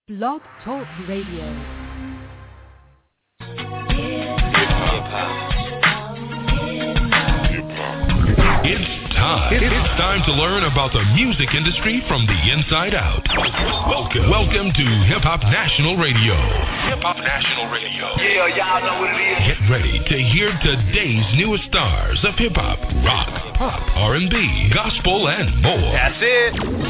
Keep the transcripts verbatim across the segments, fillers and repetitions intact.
Blog Talk Radio. It's time. It's time to learn about the music industry from the inside out. Welcome, welcome to Hip Hop National Radio. Hip Hop National Radio. Yeah, y'all know what it is. Get ready to hear today's newest stars of hip hop, rock, pop, R and B, gospel, and more. That's it.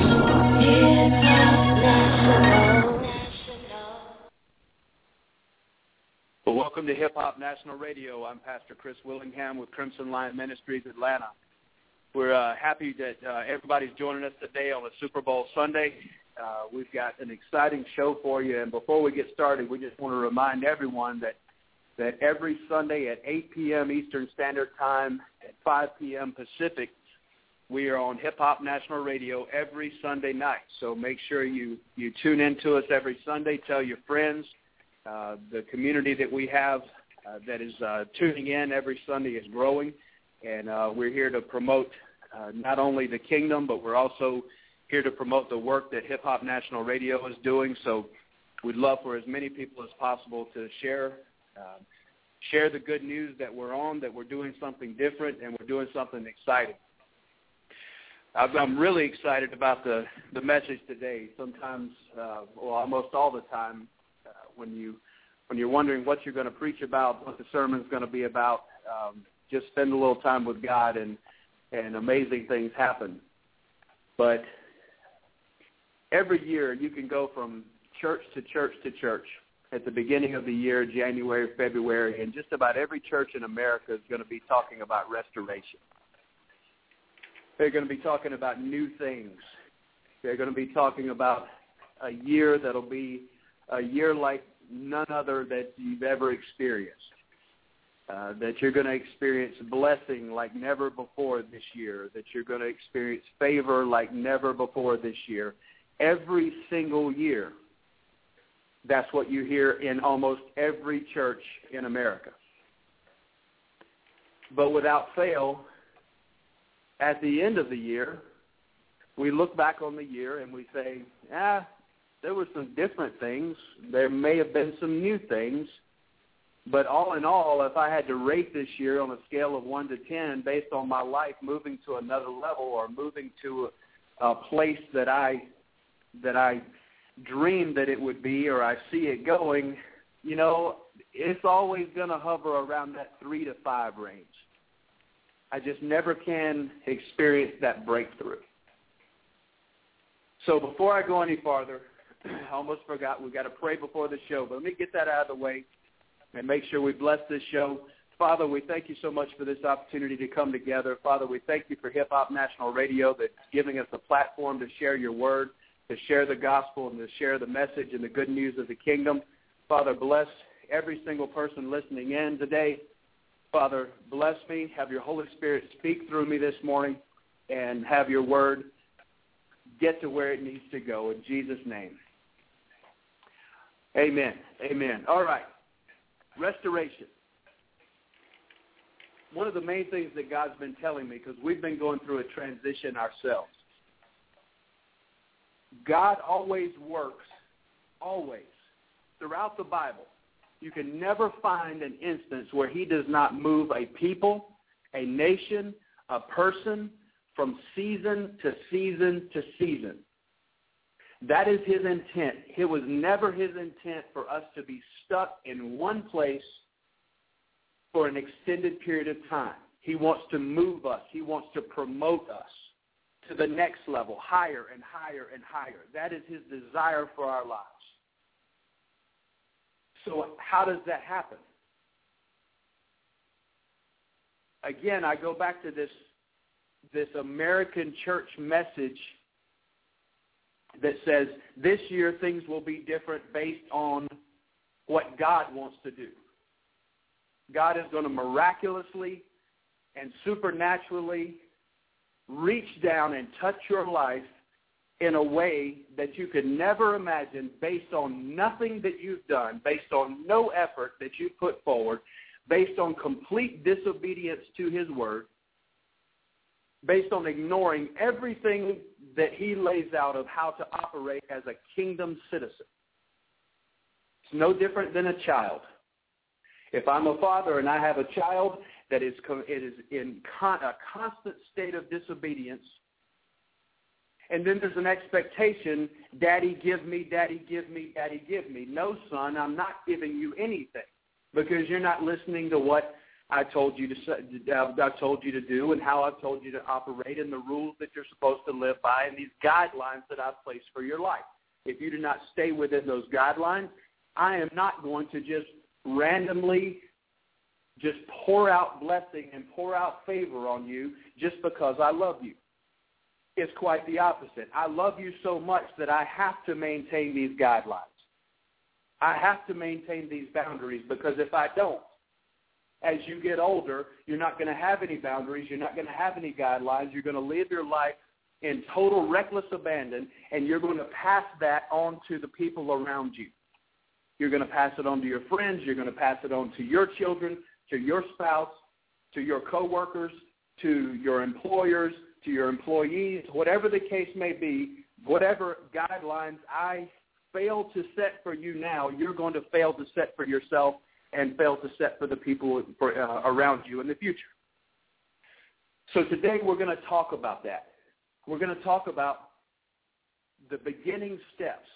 Well, welcome to Hip Hop National Radio. I'm Pastor Chris Willingham with Crimson Lion Ministries Atlanta. We're uh, happy that uh, everybody's joining us today on a Super Bowl Sunday. Uh, we've got an exciting show for you, and before we get started, we just want to remind everyone that that every Sunday at eight p.m. Eastern Standard Time, at five p.m. Pacific, we are on Hip Hop National Radio every Sunday night. So make sure you, you tune in to us every Sunday. Tell your friends. Uh, the community that we have uh, that is uh, tuning in every Sunday is growing, and uh, we're here to promote uh, not only the kingdom, but we're also here to promote the work that Hip Hop National Radio is doing. So we'd love for as many people as possible to share uh, share the good news that we're on, that we're doing something different, and we're doing something exciting. I'm really excited about the, the message today. Sometimes, uh, well, almost all the time, uh, when you when you're wondering what you're going to preach about, what the sermon's going to be about, um, just spend a little time with God, and and amazing things happen. But every year you can go from church to church to church. At the beginning of the year, January, February, and just about every church in America is going to be talking about restoration. They're going to be talking about new things. They're going to be talking about a year that'll be a year like none other that you've ever experienced, uh, that you're going to experience blessing like never before this year, that you're going to experience favor like never before this year. Every single year, that's what you hear in almost every church in America. But without fail, at the end of the year, we look back on the year and we say, ah, there were some different things. There may have been some new things. But all in all, if I had to rate this year on a scale of one to ten based on my life moving to another level or moving to a, a place that I that I dreamed that it would be, or I see it going, you know, it's always going to hover around that three to five range. I just never can experience that breakthrough. So before I go any farther, I almost forgot, we've got to pray before the show, but let me get that out of the way and make sure we bless this show. Father, we thank you so much for this opportunity to come together. Father, we thank you for Hip Hop National Radio that's giving us a platform to share your word, to share the gospel, and to share the message and the good news of the kingdom. Father, bless every single person listening in today. Father, bless me. Have your Holy Spirit speak through me this morning, and have your word get to where it needs to go. In Jesus' name. Amen. Amen. All right. Restoration. One of the main things that God's been telling me, because we've been going through a transition ourselves, God always works, always, throughout the Bible. You can never find an instance where he does not move a people, a nation, a person from season to season to season. That is his intent. It was never his intent for us to be stuck in one place for an extended period of time. He wants to move us. He wants to promote us to the next level, higher and higher and higher. That is his desire for our lives. So how does that happen? Again, I go back to this, this American church message that says this year things will be different based on what God wants to do. God is going to miraculously and supernaturally reach down and touch your life in a way that you could never imagine, based on nothing that you've done, based on no effort that you put forward, based on complete disobedience to his word, based on ignoring everything that he lays out of how to operate as a kingdom citizen. It's no different than a child. If I'm a father and I have a child that is it is in con, a constant state of disobedience, and then there's an expectation, Daddy, give me, Daddy, give me, Daddy, give me. No, son, I'm not giving you anything because you're not listening to what I told you to uh, I told you to do and how I've told you to operate and the rules that you're supposed to live by and these guidelines that I've placed for your life. If you do not stay within those guidelines, I am not going to just randomly just pour out blessing and pour out favor on you just because I love you. It's quite the opposite. I love you so much that I have to maintain these guidelines. I have to maintain these boundaries because if I don't, as you get older, you're not going to have any boundaries. You're not going to have any guidelines. You're going to live your life in total reckless abandon, and you're going to pass that on to the people around you. You're going to pass it on to your friends. You're going to pass it on to your children, to your spouse, to your coworkers, to your employers, to your employees, whatever the case may be, whatever guidelines I fail to set for you now, you're going to fail to set for yourself and fail to set for the people for, uh, around you in the future. So today we're going to talk about that. We're going to talk about the beginning steps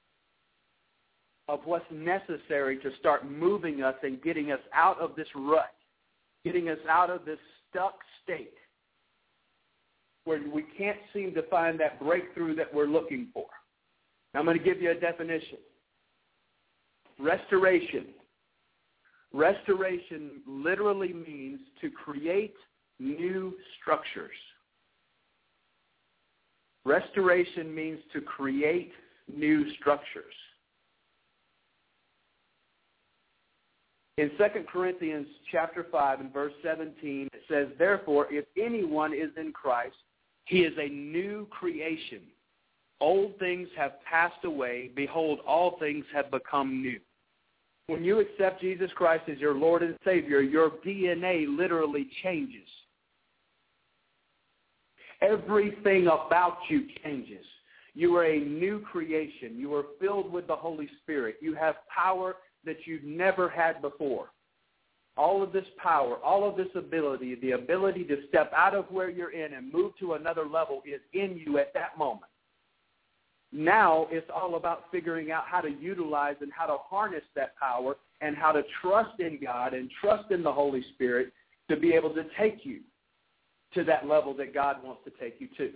of what's necessary to start moving us and getting us out of this rut, getting us out of this stuck state where we can't seem to find that breakthrough that we're looking for. Now, I'm going to give you a definition. Restoration. Restoration literally means to create new structures. Restoration means to create new structures. In Second Corinthians chapter five and verse seventeen, it says, therefore, if anyone is in Christ, he is a new creation. Old things have passed away. Behold, all things have become new. When you accept Jesus Christ as your Lord and Savior, your D N A literally changes. Everything about you changes. You are a new creation. You are filled with the Holy Spirit. You have power that you've never had before. All of this power, all of this ability, the ability to step out of where you're in and move to another level is in you at that moment. Now it's all about figuring out how to utilize and how to harness that power and how to trust in God and trust in the Holy Spirit to be able to take you to that level that God wants to take you to.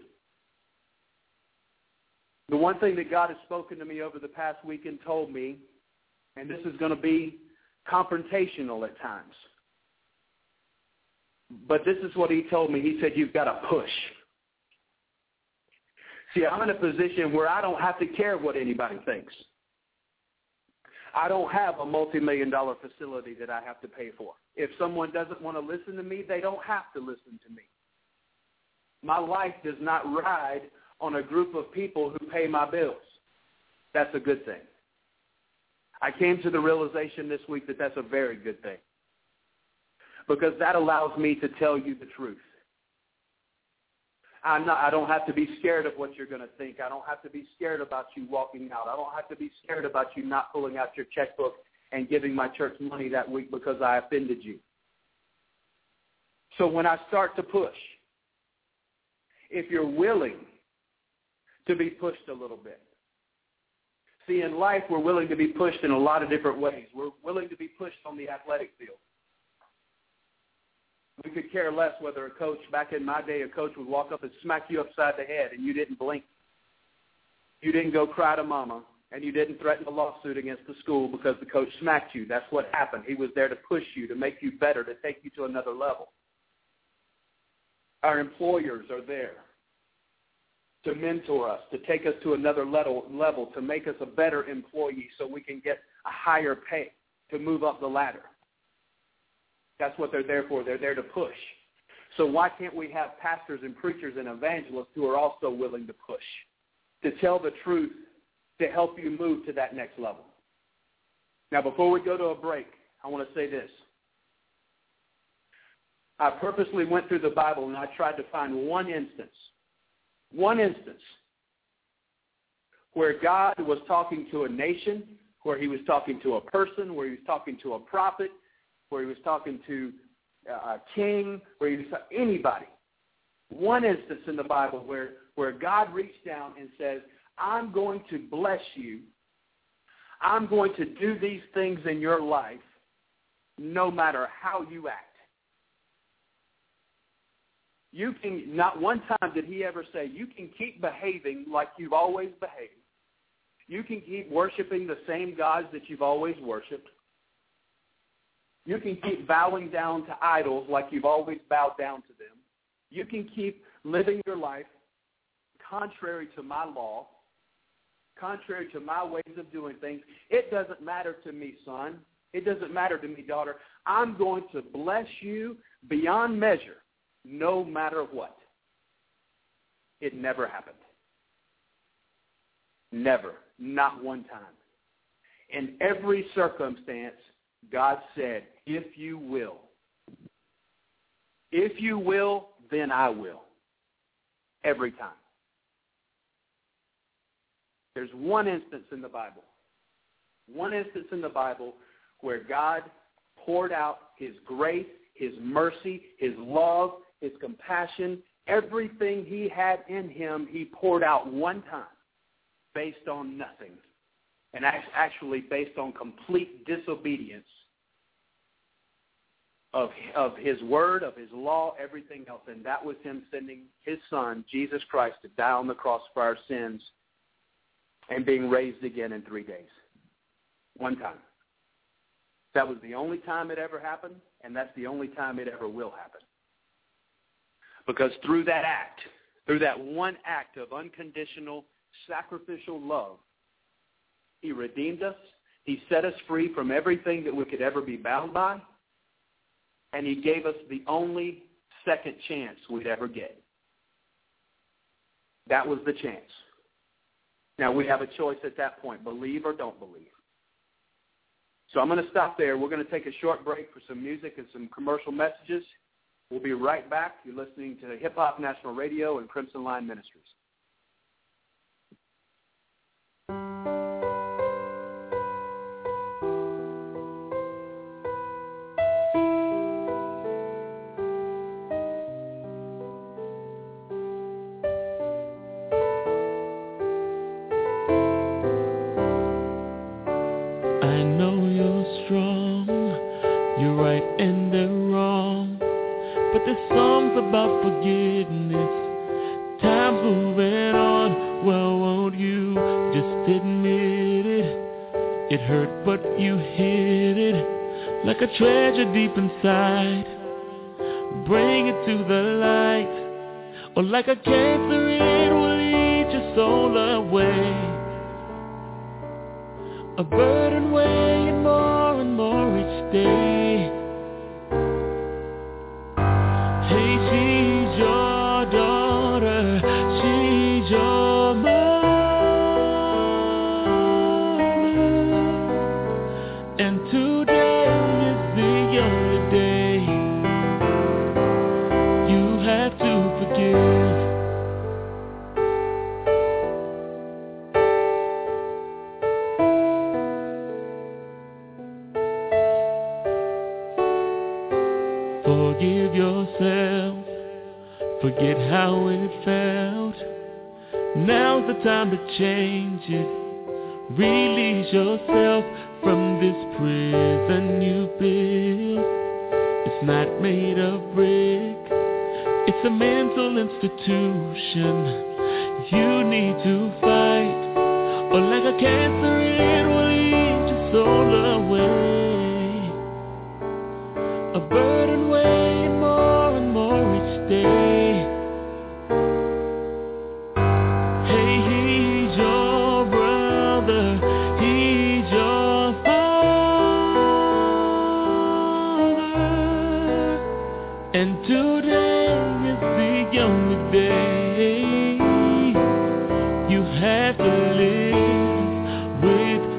The one thing that God has spoken to me over the past week and told me, and this is going to be confrontational at times, but this is what he told me. He said, you've got to push. See, I'm in a position where I don't have to care what anybody thinks. I don't have a multi-million dollar facility that I have to pay for. If someone doesn't want to listen to me, they don't have to listen to me. My life does not ride on a group of people who pay my bills. That's a good thing. I came to the realization this week that that's a very good thing, because that allows me to tell you the truth. I'm not, I don't have to be scared of what you're going to think. I don't have to be scared about you walking out. I don't have to be scared about you not pulling out your checkbook and giving my church money that week because I offended you. So when I start to push, if you're willing to be pushed a little bit. See, in life, we're willing to be pushed in a lot of different ways. We're willing to be pushed on the athletic field. We could care less whether a coach, back in my day, a coach would walk up and smack you upside the head and you didn't blink. You didn't go cry to mama, and you didn't threaten a lawsuit against the school because the coach smacked you. That's what happened. He was there to push you, to make you better, to take you to another level. Our employers are there to mentor us, to take us to another level, level, to make us a better employee so we can get a higher pay, to move up the ladder. That's what they're there for. They're there to push. So why can't we have pastors and preachers and evangelists who are also willing to push, to tell the truth, to help you move to that next level? Now, before we go to a break, I want to say this. I purposely went through the Bible and I tried to find one instance, one instance where God was talking to a nation, where he was talking to a person, where he was talking to a prophet, where he was talking to a king, where he was talking anybody. One instance in the Bible where, where God reached down and says, I'm going to bless you. I'm going to do these things in your life no matter how you act. You can, not one time did he ever say, you can keep behaving like you've always behaved. You can keep worshiping the same gods that you've always worshiped. You can keep bowing down to idols like you've always bowed down to them. You can keep living your life contrary to my law, contrary to my ways of doing things. It doesn't matter to me, son. It doesn't matter to me, daughter. I'm going to bless you beyond measure, no matter what. It never happened. Never. Not one time. In every circumstance, God said, if you will. If you will, then I will. Every time. There's one instance in the Bible. One instance in the Bible where God poured out his grace, his mercy, his love, his compassion, everything he had in him, he poured out one time based on nothing. And actually based on complete disobedience of, of his word, of his law, everything else. And that was him sending his son, Jesus Christ, to die on the cross for our sins and being raised again in three days. One time. That was the only time it ever happened, and that's the only time it ever will happen. Because through that act, through that one act of unconditional, sacrificial love, he redeemed us, he set us free from everything that we could ever be bound by, and he gave us the only second chance we'd ever get. That was the chance. Now, we have a choice at that point, believe or don't believe. So I'm going to stop there. We're going to take a short break for some music and some commercial messages. We'll be right back. You're listening to Hip Hop National Radio and Crimson Line Ministries. A treasure deep inside, bring it to the light, or like a cancer it will eat your soul away, a burden weighing more and more each day. Hey, she's your daughter, she's your mother, and today forget how it felt. Now's the time to change it. Release yourself from this prison you built. It's not made of brick. It's a mental institution. You need to fight, or like a cancer it will eat your soul away. A burden weighing more and more each day. With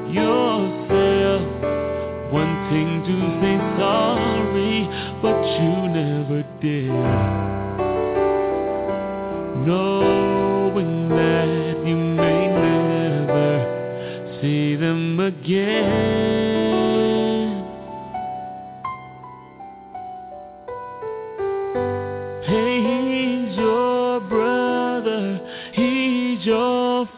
again. Hey, he's your brother, he's your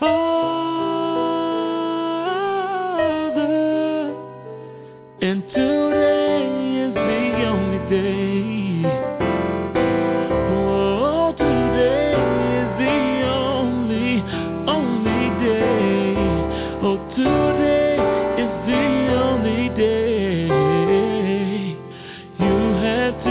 father, and today is the only day. Oh, today is the only, only day. Oh, today is the only day you have to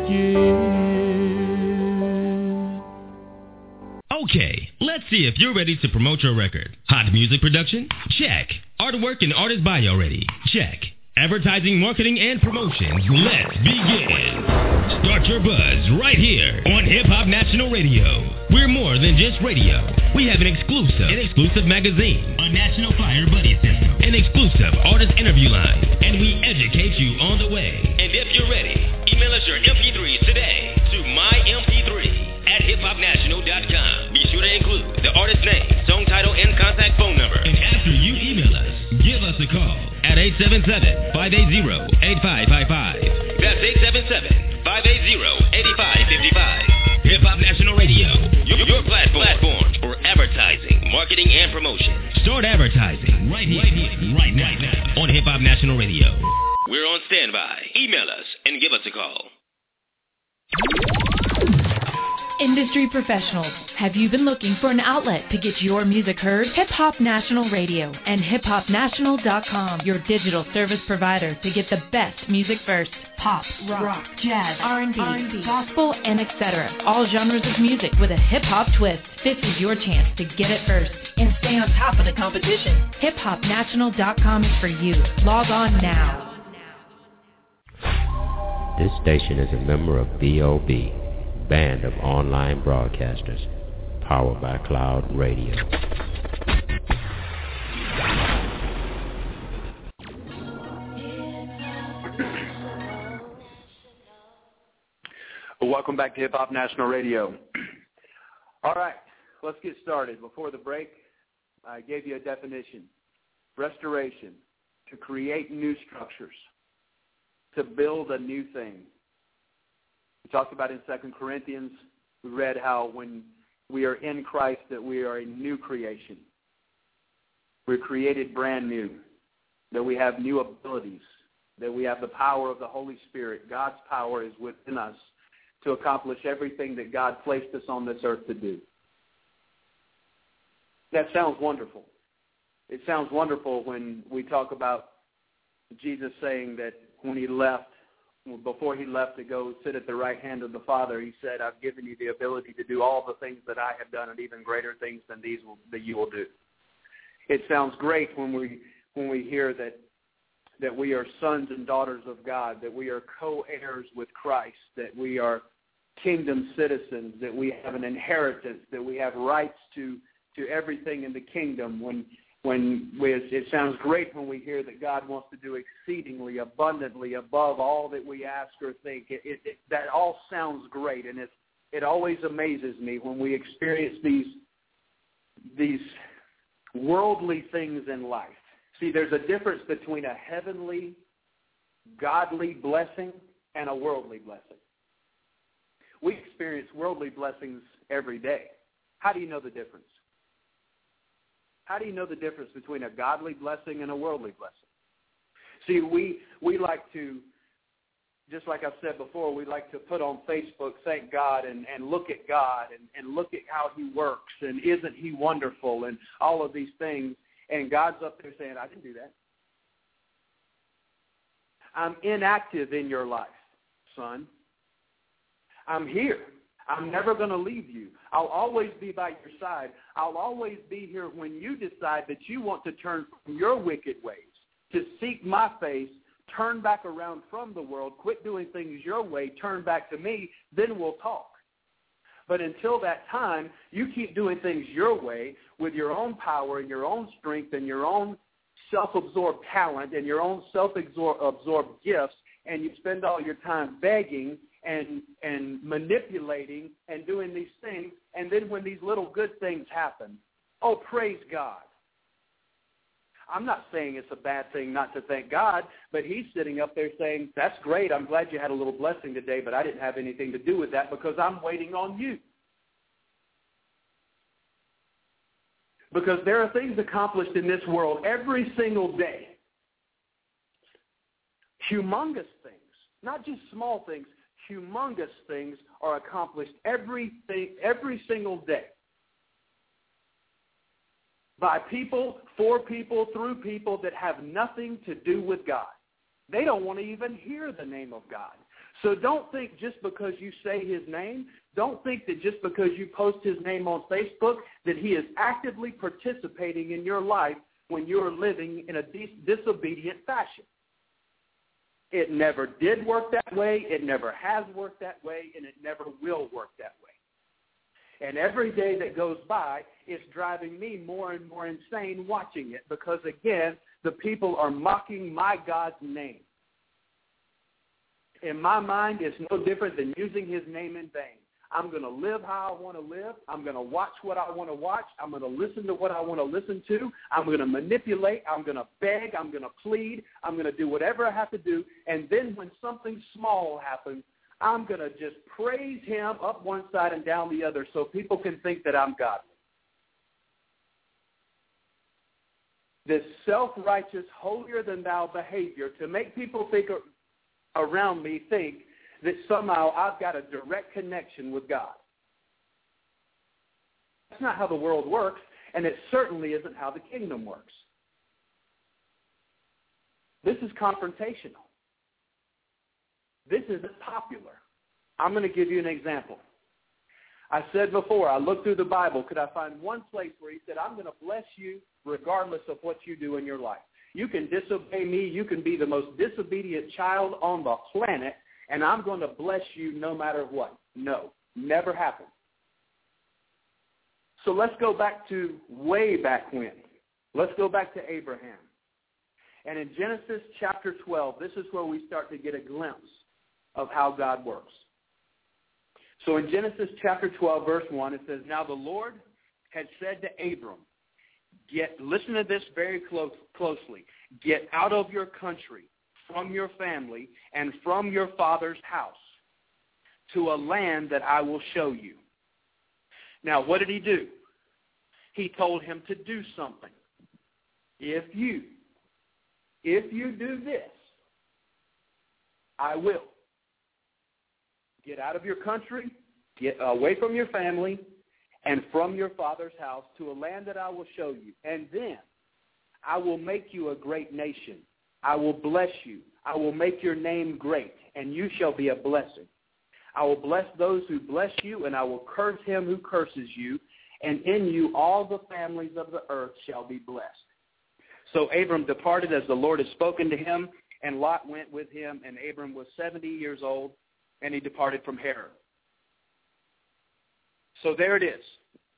forgive. Okay, let's see if you're ready to promote your record. Hot music production? Check. Artwork and artist bio ready? Check. Advertising, marketing, and promotions. Let's begin. Start your buzz right here on Hip Hop National Radio. We're more than just radio. We have an exclusive, an exclusive magazine, a national flyer buddy system, an exclusive artist interview line, and we educate you on the way. And if you're ready, email us your M P threes today to my M P three at hip hop national dot com. Be sure to include the artist name, song title, and contact phone number. And after you email us, give us a call at eight seven seven, five eight zero, eight five five five. That's eight seven seven, five eight zero, eight five five five. Hip Hop National Radio, your, your platform, platform for advertising, marketing, and promotion. Start advertising right here, right, here, right now, right now on Hip Hop National Radio. We're on standby. Email us and give us a call. Industry professionals, have you been looking for an outlet to get your music heard? Hip Hop National Radio and hip hop national dot com, your digital service provider to get the best music first. Pop, rock, rock jazz, R and B, R and B, gospel, and et cetera. All genres of music with a hip-hop twist. This is your chance to get it first and stay on top of the competition. hip hop national dot com is for you. Log on now. This station is a member of B O B, Band of Online Broadcasters, powered by Cloud Radio. Welcome back to Hip Hop National Radio. All right, let's get started. Before the break, I gave you a definition. Restoration, to create new structures, to build a new thing. We talked about in Second Corinthians, we read how when we are in Christ that we are a new creation. We're created brand new, that we have new abilities, that we have the power of the Holy Spirit. God's power is within us to accomplish everything that God placed us on this earth to do. That sounds wonderful. It sounds wonderful when we talk about Jesus saying that when he left, before he left to go sit at the right hand of the Father, he said, I've given you the ability to do all the things that I have done and even greater things than these will, that you will do. It sounds great when we when we hear that that we are sons and daughters of God, that we are co-heirs with Christ, that we are kingdom citizens, that we have an inheritance, that we have rights to, to everything in the kingdom. When when we, it sounds great when we hear that God wants to do exceedingly abundantly above all that we ask or think. It, it, it, that all sounds great, and it it always amazes me when we experience these these worldly things in life. See, there's a difference between a heavenly, godly blessing and a worldly blessing. We experience worldly blessings every day. How do you know the difference? How do you know the difference between a godly blessing and a worldly blessing? See, we we like to, just like I've said before, we like to put on Facebook, thank God, and, and look at God, and, and look at how he works, and isn't he wonderful, and all of these things. And God's up there saying, I didn't do that. I'm inactive in your life, son. I'm here. I'm never going to leave you. I'll always be by your side. I'll always be here when you decide that you want to turn from your wicked ways, to seek my face, turn back around from the world, quit doing things your way, turn back to me, then we'll talk. But until that time, you keep doing things your way with your own power and your own strength and your own self-absorbed talent and your own self-absorbed gifts, and you spend all your time begging and and manipulating and doing these things, and then when these little good things happen, oh, praise God. I'm not saying it's a bad thing not to thank God, but he's sitting up there saying, that's great, I'm glad you had a little blessing today, but I didn't have anything to do with that because I'm waiting on you. Because there are things accomplished in this world every single day. Humongous things, not just small things, humongous things are accomplished every, every single day. By people, for people, through people that have nothing to do with God. They don't want to even hear the name of God. So don't think just because you say his name, don't think that just because you post his name on Facebook that he is actively participating in your life when you're living in a dis- disobedient fashion. It never did work that way, it never has worked that way, and it never will work that way. And every day that goes by, it's driving me more and more insane watching it because, again, the people are mocking my God's name. In my mind, it's no different than using his name in vain. I'm going to live how I want to live. I'm going to watch what I want to watch. I'm going to listen to what I want to listen to. I'm going to manipulate. I'm going to beg. I'm going to plead. I'm going to do whatever I have to do. And then when something small happens, I'm going to just praise him up one side and down the other so people can think that I'm godly. This self-righteous, holier-than-thou behavior to make people think around me think that somehow I've got a direct connection with God. That's not how the world works, and it certainly isn't how the kingdom works. This is confrontational. This isn't popular. I'm going to give you an example. I said before, I looked through the Bible. Could I find one place where he said, I'm going to bless you regardless of what you do in your life? You can disobey me. You can be the most disobedient child on the planet, and I'm going to bless you no matter what. No, never happened. So let's go back to way back when. Let's go back to Abraham. And in Genesis chapter twelve, this is where we start to get a glimpse of how God works. So in Genesis chapter twelve, verse one, it says, Now the Lord had said to Abram, Get, listen to this very close, closely. Get out of your country, from your family, and from your father's house, to a land that I will show you. Now, what did he do? He told him to do something. If you, if you do this, I will. Get out of your country, get away from your family, and from your father's house to a land that I will show you. And then I will make you a great nation. I will bless you. I will make your name great, and you shall be a blessing. I will bless those who bless you, and I will curse him who curses you, and in you all the families of the earth shall be blessed. So Abram departed as the Lord had spoken to him, and Lot went with him, and Abram was seventy years old, and he departed from Haran. So there it is.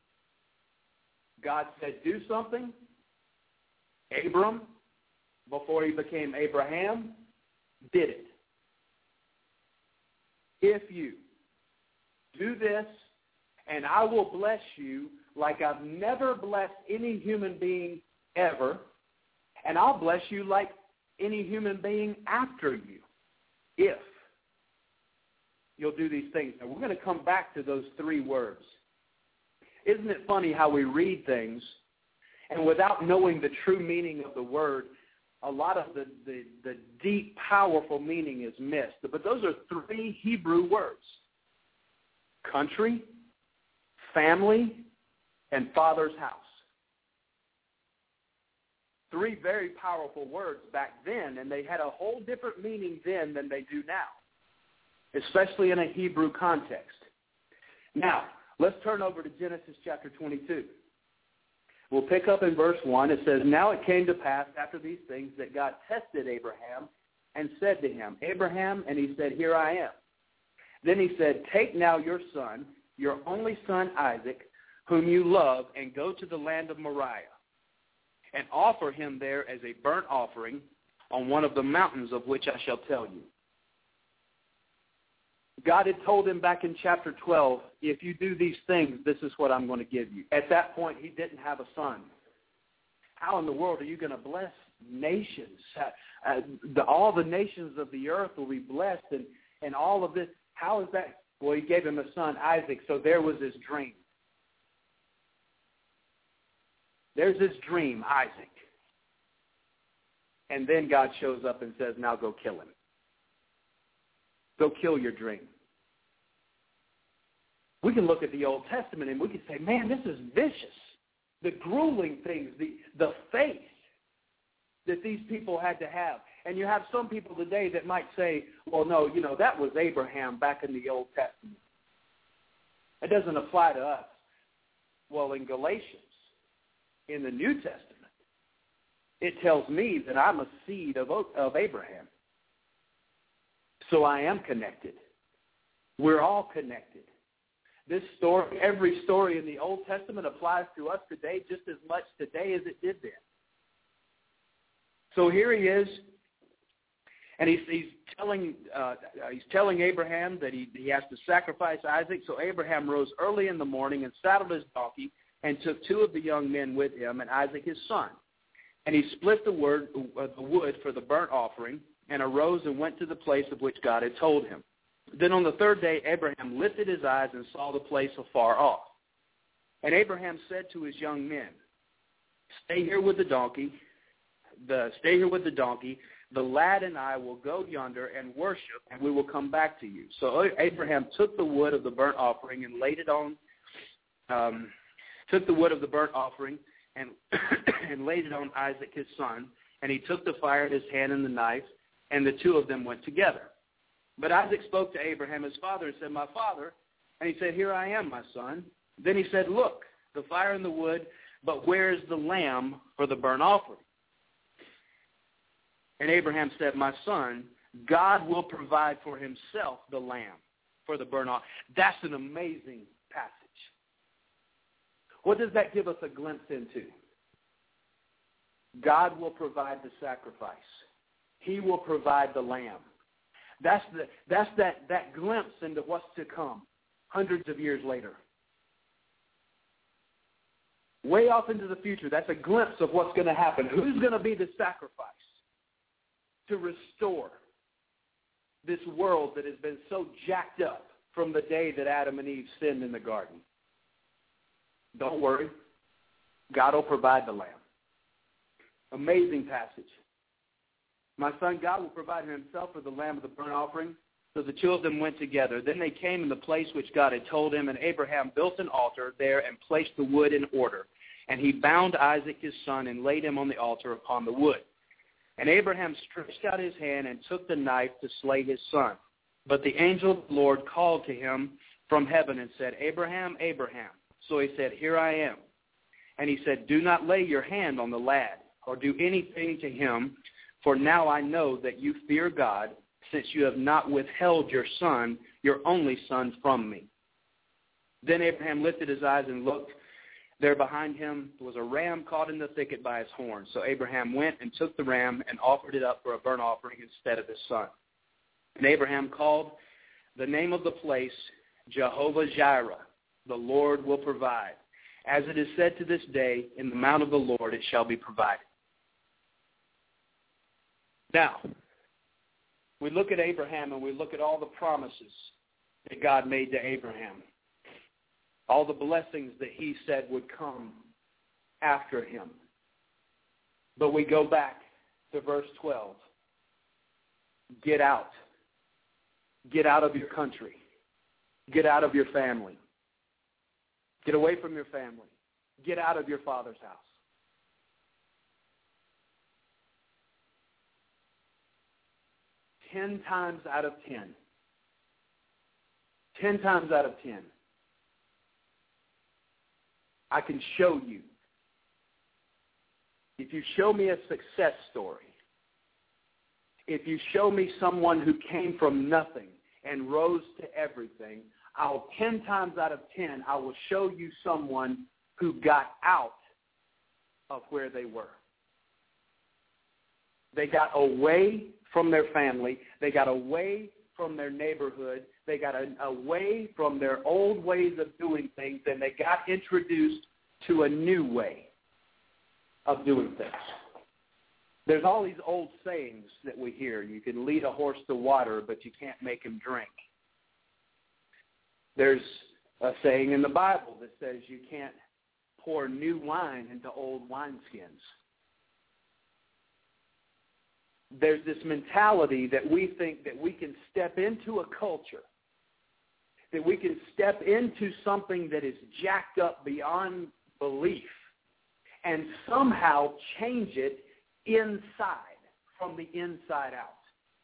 God said, do something. Abram, before he became Abraham, did it. If you do this, and I will bless you like I've never blessed any human being ever, and I'll bless you like any human being after you, if you'll do these things. Now, we're going to come back to those three words. Isn't it funny how we read things, and without knowing the true meaning of the word, a lot of the, the, the deep, powerful meaning is missed. But those are three Hebrew words: country, family, and father's house. Three very powerful words back then, and they had a whole different meaning then than they do now, especially in a Hebrew context. Now, let's turn over to Genesis chapter twenty-two. We'll pick up in verse one. It says, Now it came to pass after these things that God tested Abraham and said to him, Abraham, and he said, Here I am. Then he said, Take now your son, your only son Isaac, whom you love, and go to the land of Moriah, and offer him there as a burnt offering on one of the mountains of which I shall tell you. God had told him back in chapter twelve, if you do these things, this is what I'm going to give you. At that point, he didn't have a son. how in the world are you going to bless nations? Uh, uh, the, all the nations of the earth will be blessed, and, and all of this. How is that? Well, he gave him a son, Isaac, so there was his dream. There's his dream, Isaac. And then God shows up and says, now go kill him. Go kill your dream. We can look at the Old Testament and we can say, man, this is vicious. The grueling things, the, the faith that these people had to have. And you have some people today that might say, well, no, you know, that was Abraham back in the Old Testament. It doesn't apply to us. Well, in Galatians, in the New Testament, it tells me that I'm a seed of, of Abraham. So I am connected. We're all connected. This story, every story in the Old Testament applies to us today just as much today as it did then. So here he is, and he's, he's telling uh, he's telling Abraham that he, he has to sacrifice Isaac. So Abraham rose early in the morning and saddled his donkey and took two of the young men with him and Isaac his son. And he split the, word, uh, the wood for the burnt offering and arose and went to the place of which God had told him. Then on the third day, Abraham lifted his eyes and saw the place afar off. And Abraham said to his young men, Stay here with the donkey. The stay here with the donkey. The lad and I will go yonder and worship, and we will come back to you. So Abraham took the wood of the burnt offering and laid it on. Um, took the wood of the burnt offering and and laid it on Isaac his son. And he took the fire in his hand and the knife, and the two of them went together. But Isaac spoke to Abraham his father and said, My father. And he said, Here I am, my son. Then he said, Look, the fire and the wood, but where is the lamb for the burnt offering? And Abraham said, My son, God will provide for himself the lamb for the burnt offering. That's an amazing passage. What does that give us a glimpse into? God will provide the sacrifice. He will provide the lamb. That's the that's that, that glimpse into what's to come hundreds of years later. Way off into the future, that's a glimpse of what's going to happen. Who's going to be the sacrifice to restore this world that has been so jacked up from the day that Adam and Eve sinned in the garden? Don't worry. God will provide the lamb. Amazing passage. My son, God will provide himself for the lamb of the burnt offering. So the two of them went together. Then they came in the place which God had told him, and Abraham built an altar there and placed the wood in order. And he bound Isaac his son and laid him on the altar upon the wood. And Abraham stretched out his hand and took the knife to slay his son. But the angel of the Lord called to him from heaven and said, Abraham, Abraham. So he said, Here I am. And he said, Do not lay your hand on the lad or do anything to him, for now I know that you fear God, since you have not withheld your son, your only son, from me. Then Abraham lifted his eyes and looked. There behind him was a ram caught in the thicket by his horn. So Abraham went and took the ram and offered it up for a burnt offering instead of his son. And Abraham called the name of the place Jehovah-Jireh, the Lord will provide. As it is said to this day, in the mount of the Lord it shall be provided. Now, we look at Abraham and we look at all the promises that God made to Abraham, all the blessings that he said would come after him. But we go back to verse twelve. Get out. Get out of your country. Get out of your family. Get away from your family. Get out of your father's house. Ten times out of ten. Ten times out of ten. I can show you. If you show me a success story, if you show me someone who came from nothing and rose to everything, I'll ten times out of ten, I will show you someone who got out of where they were. They got away from their family. They got away from their neighborhood. They got a, away from their old ways of doing things, and they got introduced to a new way. of doing things. There's all these old sayings that we hear. You can lead a horse to water, but you can't make him drink. There's a saying in the Bible that says you can't pour new wine into old wineskins. There's this mentality that we think that we can step into a culture, that we can step into something that is jacked up beyond belief and somehow change it inside, from the inside out.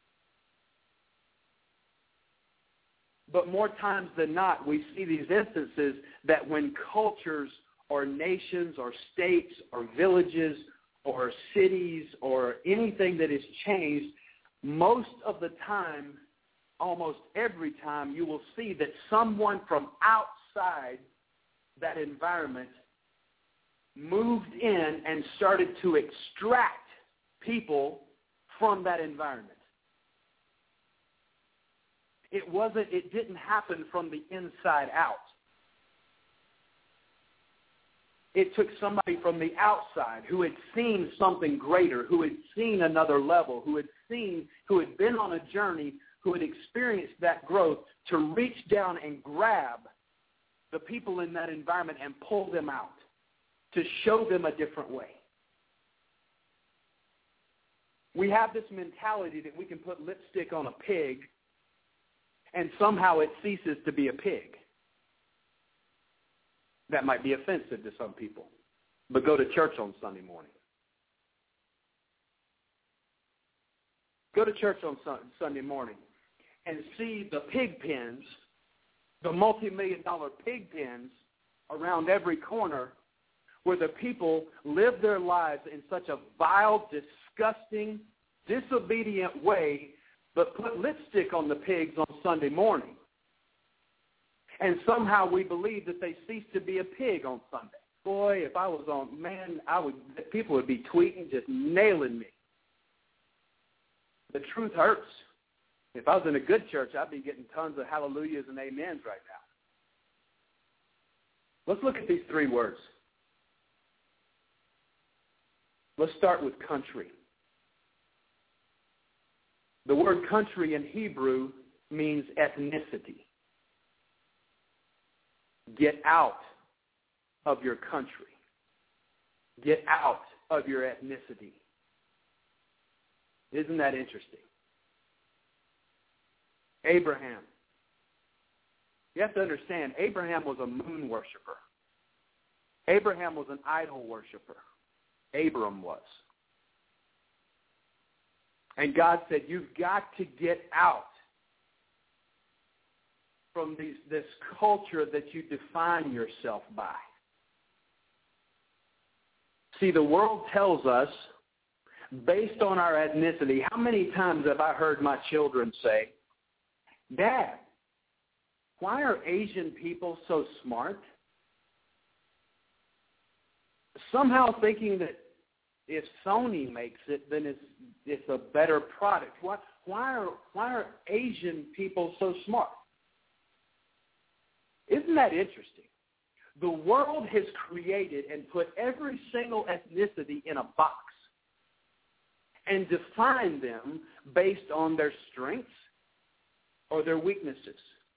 But more times than not, we see these instances that when cultures or nations or states or villages or cities or anything that is changed, most of the time, almost every time, you will see that someone from outside that environment moved in and started to extract people from that environment. It wasn't, it didn't happen from the inside out. It took somebody from the outside who had seen something greater, who had seen another level, who had seen, who had been on a journey, who had experienced that growth, to reach down and grab the people in that environment and pull them out, to show them a different way. We have this mentality that we can put lipstick on a pig and somehow it ceases to be a pig. That might be offensive to some people, but go to church on Sunday morning. Go to church on Sunday morning and see the pig pens, the multi-million dollar pig pens around every corner where the people live their lives in such a vile, disgusting, disobedient way, but put lipstick on the pigs on Sunday morning. And somehow we believe that they cease to be a pig on Sunday. Boy, if I was on, man, I would. People would be tweeting, just nailing me. The truth hurts. If I was in a good church, I'd be getting tons of hallelujahs and amens right now. Let's look at these three words. Let's start with country. The word country in Hebrew means ethnicity. Get out of your country. Get out of your ethnicity. Isn't that interesting? Abraham. You have to understand, Abraham was a moon worshiper. Abraham was an idol worshiper. Abram was. And God said, you've got to get out from these, this culture that you define yourself by. See, the world tells us, based on our ethnicity, how many times have I heard my children say, Dad, why are Asian people so smart? Somehow thinking that if Sony makes it, then it's it's a better product. Why, why are why are Asian people so smart? Isn't that interesting? The world has created and put every single ethnicity in a box and defined them based on their strengths or their weaknesses.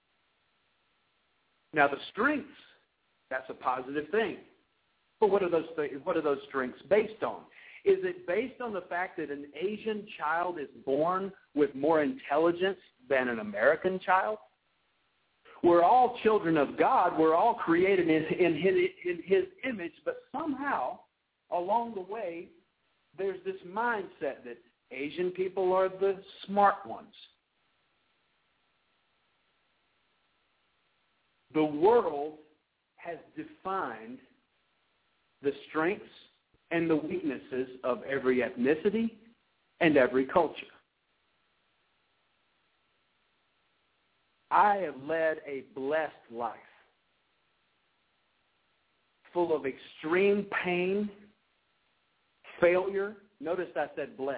Now, the strengths, that's a positive thing. But what are those th- what are those strengths based on? Is it based on the fact that an Asian child is born with more intelligence than an American child? We're all children of God. We're all created in, in, his, in His image, but somehow, along the way, there's this mindset that Asian people are the smart ones. The world has defined the strengths and the weaknesses of every ethnicity and every culture. I have led a blessed life, full of extreme pain, failure. Notice I said blessed.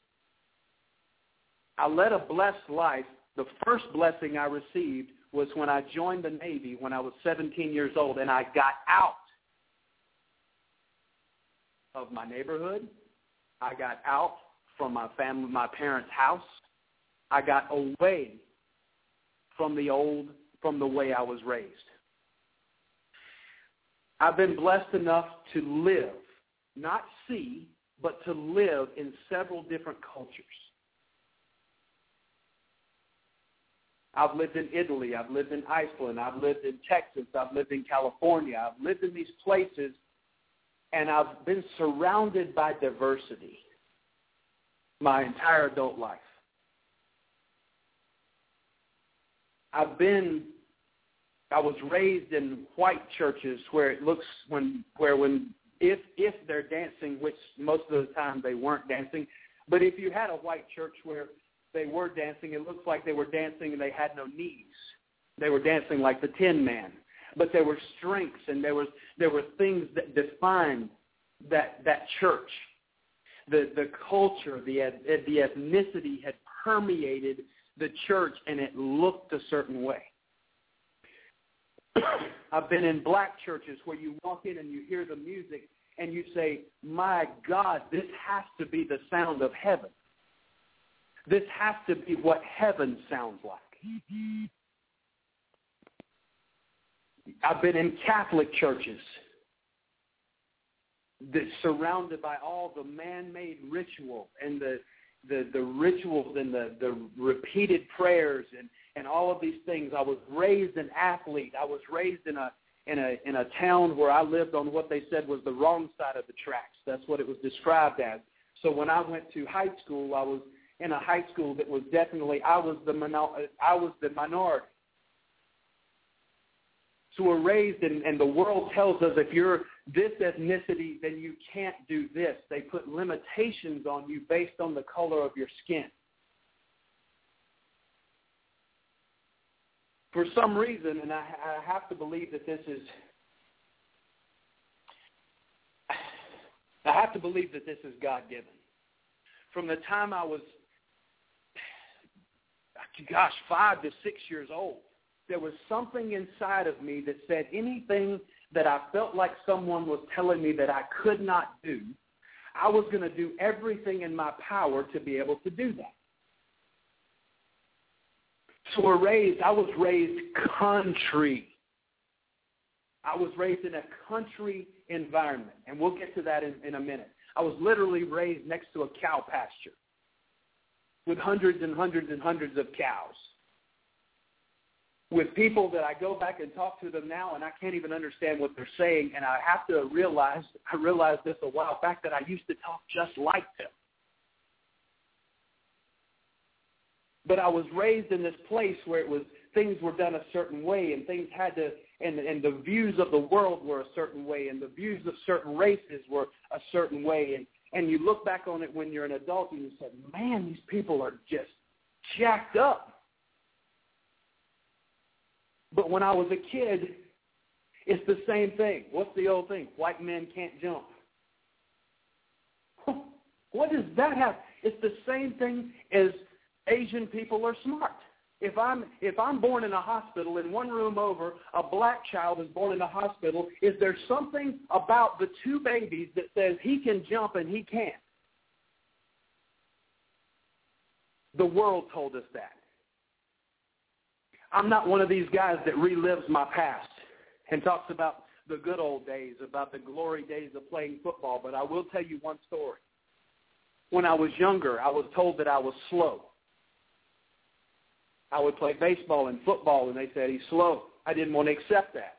I led a blessed life. The first blessing I received was when I joined the Navy when I was seventeen years old, and I got out of my neighborhood. I got out from my family, my parents' house. I got away from the old, from the way I was raised. I've been blessed enough to live, not see, but to live in several different cultures. I've lived in Italy. I've lived in Iceland. I've lived in Texas. I've lived in California. I've lived in these places, and I've been surrounded by diversity my entire adult life. I've been, I was raised in white churches where it looks, when, where when, if, if they're dancing, which most of the time they weren't dancing, but if you had a white church where they were dancing, it looks like they were dancing and they had no knees. They were dancing like the Tin Man. But there were strengths and there was there were things that defined that that church. The the culture, the the ethnicity had permeated the church, and it looked a certain way. I've been in black churches where you walk in and you hear the music and you say, "My God, this has to be the sound of heaven. This has to be what heaven sounds like." I've been in Catholic churches that's surrounded by all the man-made ritual and the the, the rituals and the, the repeated prayers and, and all of these things. I was raised an athlete. I was raised in a in a in a town where I lived on what they said was the wrong side of the tracks. That's what it was described as. So when I went to high school, I was in a high school that was definitely, I was the I was the minority. So we're raised, in, and the world tells us if you're this ethnicity, then you can't do this. They put limitations on you based on the color of your skin. For some reason, and I, I have to believe that this is, I have to believe that this is God-given. From the time I was, gosh, five to six years old, there was something inside of me that said anything that I felt like someone was telling me that I could not do, I was going to do everything in my power to be able to do that. So we're raised, I was raised country. I was raised in a country environment, and we'll get to that in, in a minute. I was literally raised next to a cow pasture with hundreds and hundreds and hundreds of cows, with people that I go back and talk to them now, and I can't even understand what they're saying, and I have to realize, I realized this a while back, that I used to talk just like them. But I was raised in this place where it was, things were done a certain way, and things had to, and, and the views of the world were a certain way, and the views of certain races were a certain way, and, and you look back on it when you're an adult, and you say, man, these people are just jacked up. But when I was a kid, it's the same thing. What's the old thing? White men can't jump. What does that have? It's the same thing as Asian people are smart. If I'm if I'm born in a hospital, in one room over, a black child is born in a hospital, is there something about the two babies that says he can jump and he can't? The world told us that. I'm not one of these guys that relives my past and talks about the good old days, about the glory days of playing football, but I will tell you one story. When I was younger, I was told that I was slow. I would play baseball and football, and they said he's slow. I didn't want to accept that.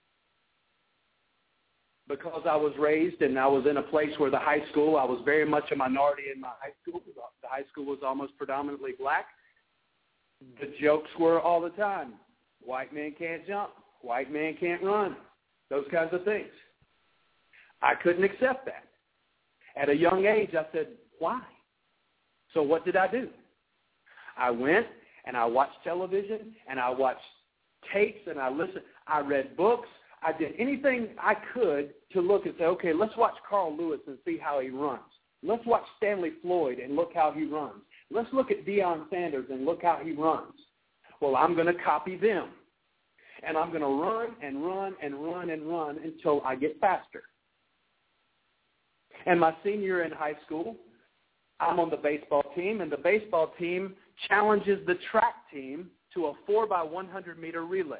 Because I was raised and I was in a place where the high school, I was very much a minority in my high school. The high school was almost predominantly black. The jokes were all the time. White men can't jump. White men can't run. Those kinds of things. I couldn't accept that. At a young age, I said, why? So what did I do? I went and I watched television and I watched tapes and I listened. I read books. I did anything I could to look and say, okay, let's watch Carl Lewis and see how he runs. Let's watch Stanley Floyd and look how he runs. Let's look at Deion Sanders and look how he runs. Well, I'm going to copy them. And I'm going to run and run and run and run until I get faster. And my senior year in high school, I'm on the baseball team, and the baseball team challenges the track team to a four by one hundred meter relay.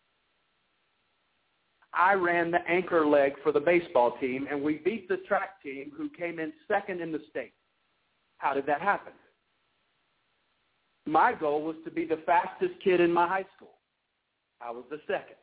I ran the anchor leg for the baseball team, and we beat the track team, who came in second in the state. How did that happen? My goal was to be the fastest kid in my high school. I was the second.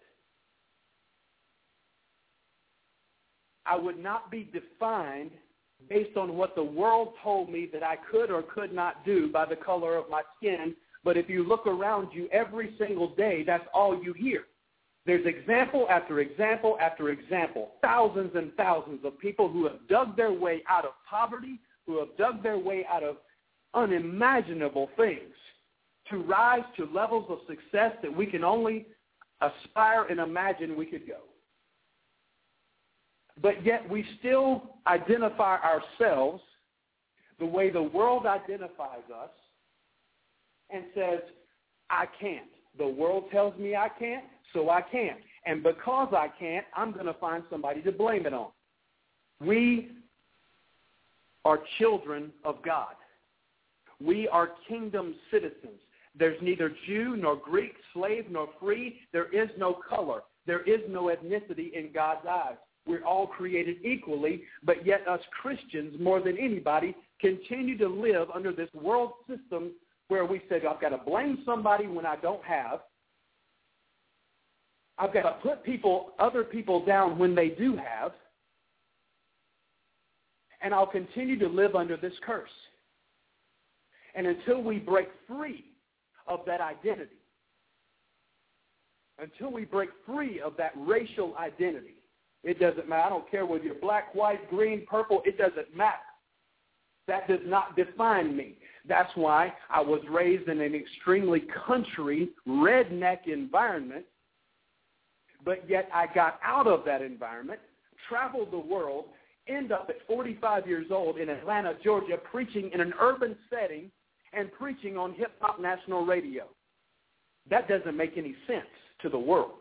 I would not be defined based on what the world told me that I could or could not do by the color of my skin. But if you look around you every single day, that's all you hear. There's example after example after example, thousands and thousands of people who have dug their way out of poverty, who have dug their way out of unimaginable things to rise to levels of success that we can only aspire and imagine we could go. But yet we still identify ourselves the way the world identifies us and says, I can't. The world tells me I can't, so I can't. And because I can't, I'm going to find somebody to blame it on. We are children of God. We are kingdom citizens. There's neither Jew nor Greek, slave nor free. There is no color. There is no ethnicity in God's eyes. We're all created equally, but yet us Christians, more than anybody, continue to live under this world system where we say, I've got to blame somebody when I don't have. I've got to put people, other people down when they do have. And I'll continue to live under this curse. And until we break free of that identity, until we break free of that racial identity, it doesn't matter. I don't care whether you're black, white, green, purple. It doesn't matter. That does not define me. That's why I was raised in an extremely country, redneck environment, but yet I got out of that environment, traveled the world, end up at forty-five years old in Atlanta, Georgia, preaching in an urban setting and preaching on Hip Hop National Radio. That doesn't make any sense to the world.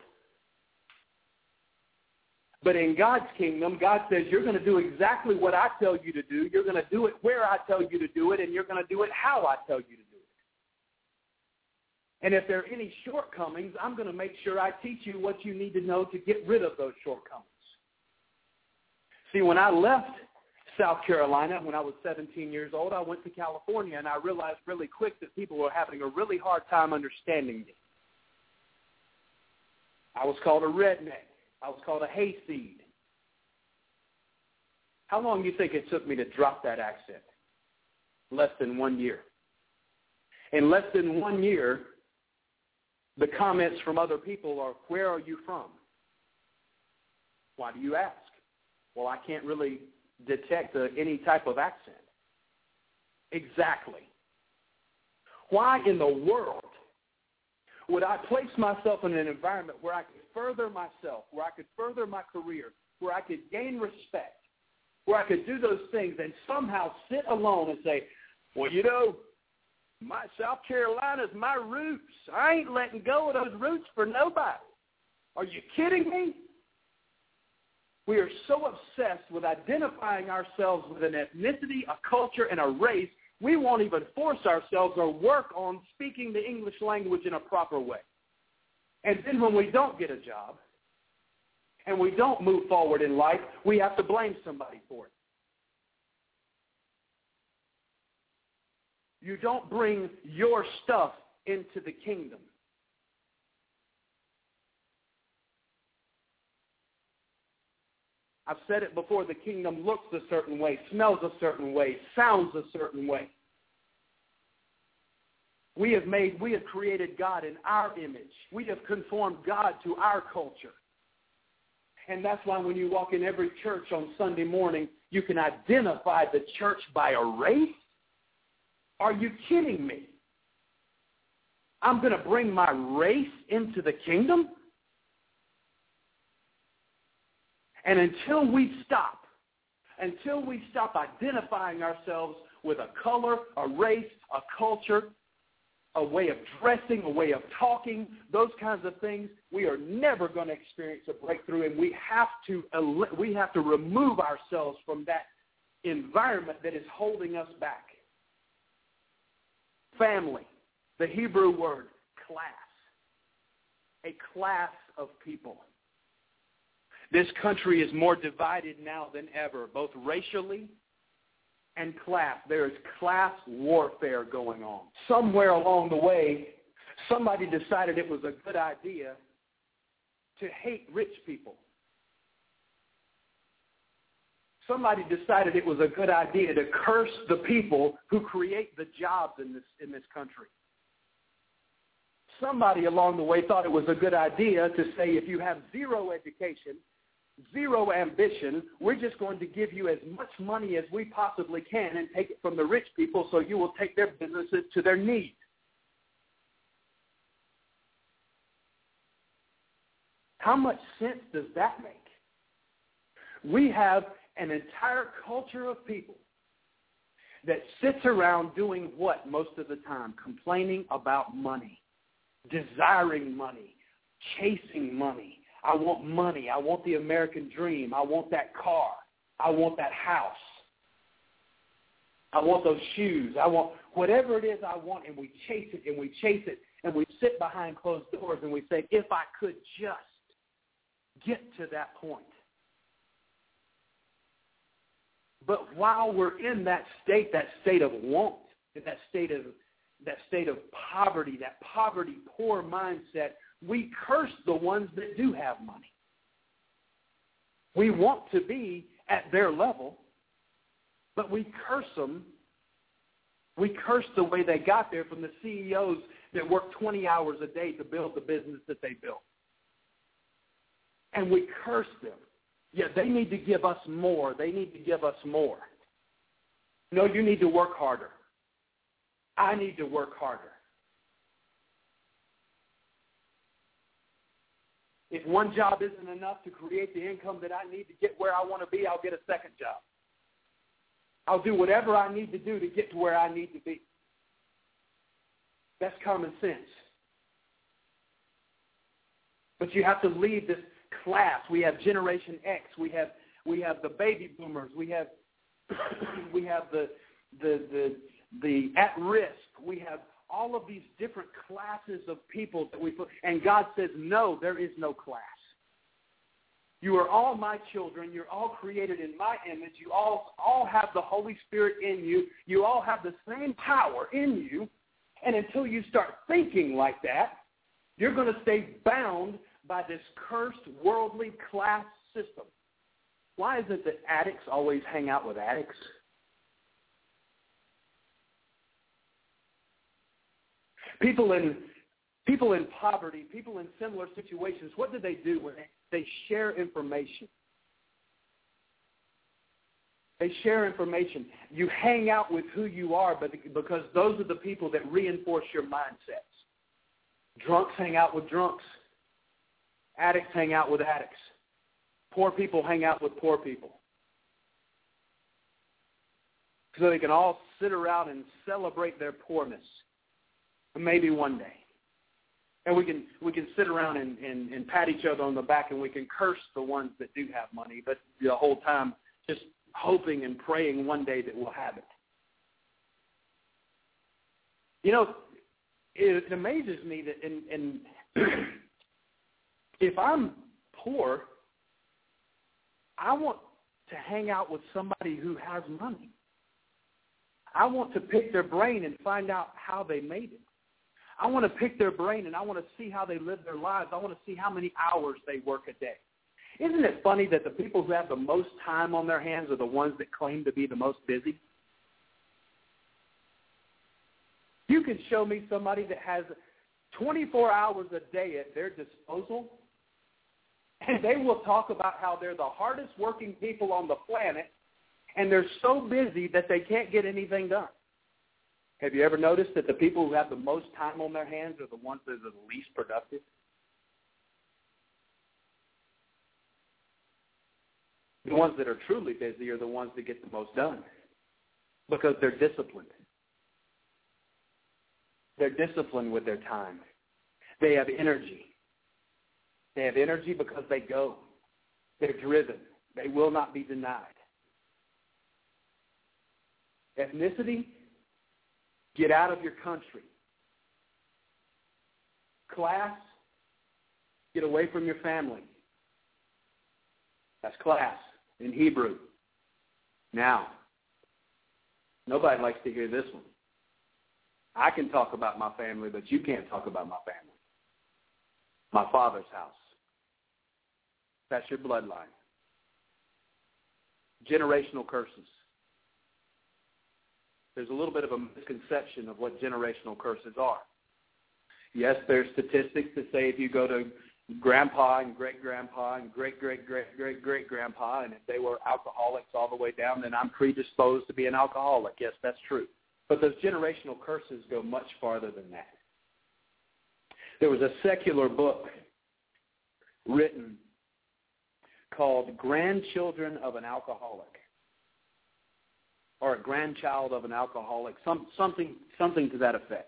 But in God's kingdom, God says, you're going to do exactly what I tell you to do. You're going to do it where I tell you to do it, and you're going to do it how I tell you to do it. And if there are any shortcomings, I'm going to make sure I teach you what you need to know to get rid of those shortcomings. See, when I left South Carolina, when I was seventeen years old, I went to California, and I realized really quick that people were having a really hard time understanding me. I was called a redneck. I was called a hayseed. How long do you think it took me to drop that accent? Less than one year. In less than one year, the comments from other people are, where are you from? Why do you ask? Well, I can't really detect a, any type of accent. Exactly. Why in the world would I place myself in an environment where I could further myself, where I could further my career, where I could gain respect, where I could do those things and somehow sit alone and say, well, you know, my South Carolina's my roots. I ain't letting go of those roots for nobody. Are you kidding me? We are so obsessed with identifying ourselves with an ethnicity, a culture, and a race, we won't even force ourselves or work on speaking the English language in a proper way. And then when we don't get a job and we don't move forward in life, we have to blame somebody for it. You don't bring your stuff into the kingdom. I've said it before, the kingdom looks a certain way, smells a certain way, sounds a certain way. We have made, we have created God in our image. We have conformed God to our culture. And that's why when you walk in every church on Sunday morning, you can identify the church by a race? Are you kidding me? I'm going to bring my race into the kingdom? And until we stop, until we stop identifying ourselves with a color, a race, a culture, a way of dressing, a way of talking, those kinds of things, we are never going to experience a breakthrough, and we have to we have to remove ourselves from that environment that is holding us back. Family, the Hebrew word, class. A class of people. This country is more divided now than ever, both racially and class. There is class warfare going on. Somewhere along the way, somebody decided it was a good idea to hate rich people. Somebody decided it was a good idea to curse the people who create the jobs in this in this country. Somebody along the way thought it was a good idea to say, if you have zero education, zero ambition, we're just going to give you as much money as we possibly can and take it from the rich people so you will take their businesses to their knees. How much sense does that make? We have an entire culture of people that sits around doing what most of the time? Complaining about money, desiring money, chasing money. I want money. I want the American dream. I want that car. I want that house. I want those shoes. I want whatever it is I want, and we chase it, and we chase it, and we sit behind closed doors, and we say, if I could just get to that point. But while we're in that state, that state of want, that state of that state of poverty, that poverty poor mindset, we curse the ones that do have money. We want to be at their level, but we curse them. We curse the way they got there, from the C E Os that work twenty hours a day to build the business that they built. And we curse them. Yeah, they need to give us more. They need to give us more. No, you need to work harder. I need to work harder. If one job isn't enough to create the income that I need to get where I want to be, I'll get a second job. I'll do whatever I need to do to get to where I need to be. That's common sense. But you have to leave this class. We have Generation X. We have we have the baby boomers. We have we have the the the the at risk. We have all of these different classes of people that we put. And God says, no, there is no class. You are all my children. You're all created in my image. You all all have the Holy Spirit in you. You all have the same power in you. And until you start thinking like that, you're going to stay bound by this cursed worldly class system. Why is it that addicts always hang out with addicts? People in people in poverty, people in similar situations, what do they do when they, they share information? They share information. You hang out with who you are, but because those are the people that reinforce your mindsets. Drunks hang out with drunks. Addicts hang out with addicts. Poor people hang out with poor people. So they can all sit around and celebrate their poorness. Maybe one day. And we can we can sit around and, and, and pat each other on the back, and we can curse the ones that do have money, but the whole time just hoping and praying one day that we'll have it. You know, it, it amazes me that in, in if I'm poor, I want to hang out with somebody who has money. I want to pick their brain and find out how they made it. I want to pick their brain, and I want to see how they live their lives. I want to see how many hours they work a day. Isn't it funny that the people who have the most time on their hands are the ones that claim to be the most busy? You can show me somebody that has twenty-four hours a day at their disposal, and they will talk about how they're the hardest working people on the planet, and they're so busy that they can't get anything done. Have you ever noticed that the people who have the most time on their hands are the ones that are the least productive? The ones that are truly busy are the ones that get the most done because they're disciplined. They're disciplined with their time. They have energy. They have energy because they go. They're driven. They will not be denied. Ethnicity, get out of your country. Class, get away from your family. That's class in Hebrew. Now, nobody likes to hear this one. I can talk about my family, but you can't talk about my family. My father's house. That's your bloodline. Generational curses. There's a little bit of a misconception of what generational curses are. Yes, there's statistics that say if you go to grandpa and great-grandpa and great-great-great-great-great-grandpa, and if they were alcoholics all the way down, then I'm predisposed to be an alcoholic. Yes, that's true. But those generational curses go much farther than that. There was a secular book written called Grandchildren of an Alcoholic, or a grandchild of an alcoholic, some, something, something to that effect.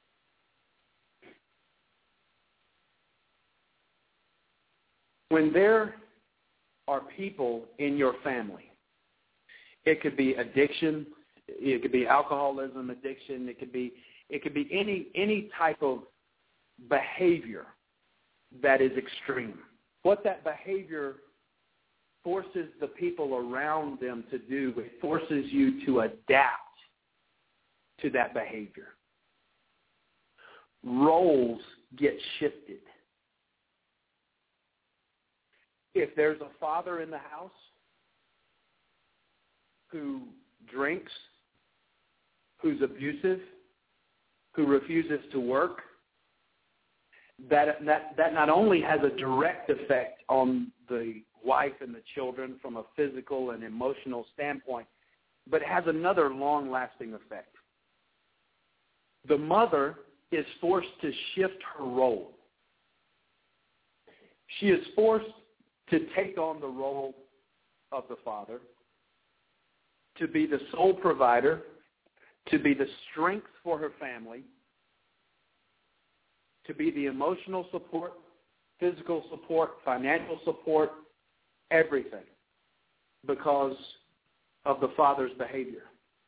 When there are people in your family, it could be addiction, it could be alcoholism, addiction, it could be it could be any any type of behavior that is extreme. What that behavior forces the people around them to do, it forces you to adapt to that behavior. Roles get shifted. If there's a father in the house who drinks, who's abusive, who refuses to work, that, that, that not only has a direct effect on the wife and the children from a physical and emotional standpoint, but has another long-lasting effect. The mother is forced to shift her role. She is forced to take on the role of the father, to be the sole provider, to be the strength for her family, to be the emotional support, physical support, financial support, everything, because of the father's behavior.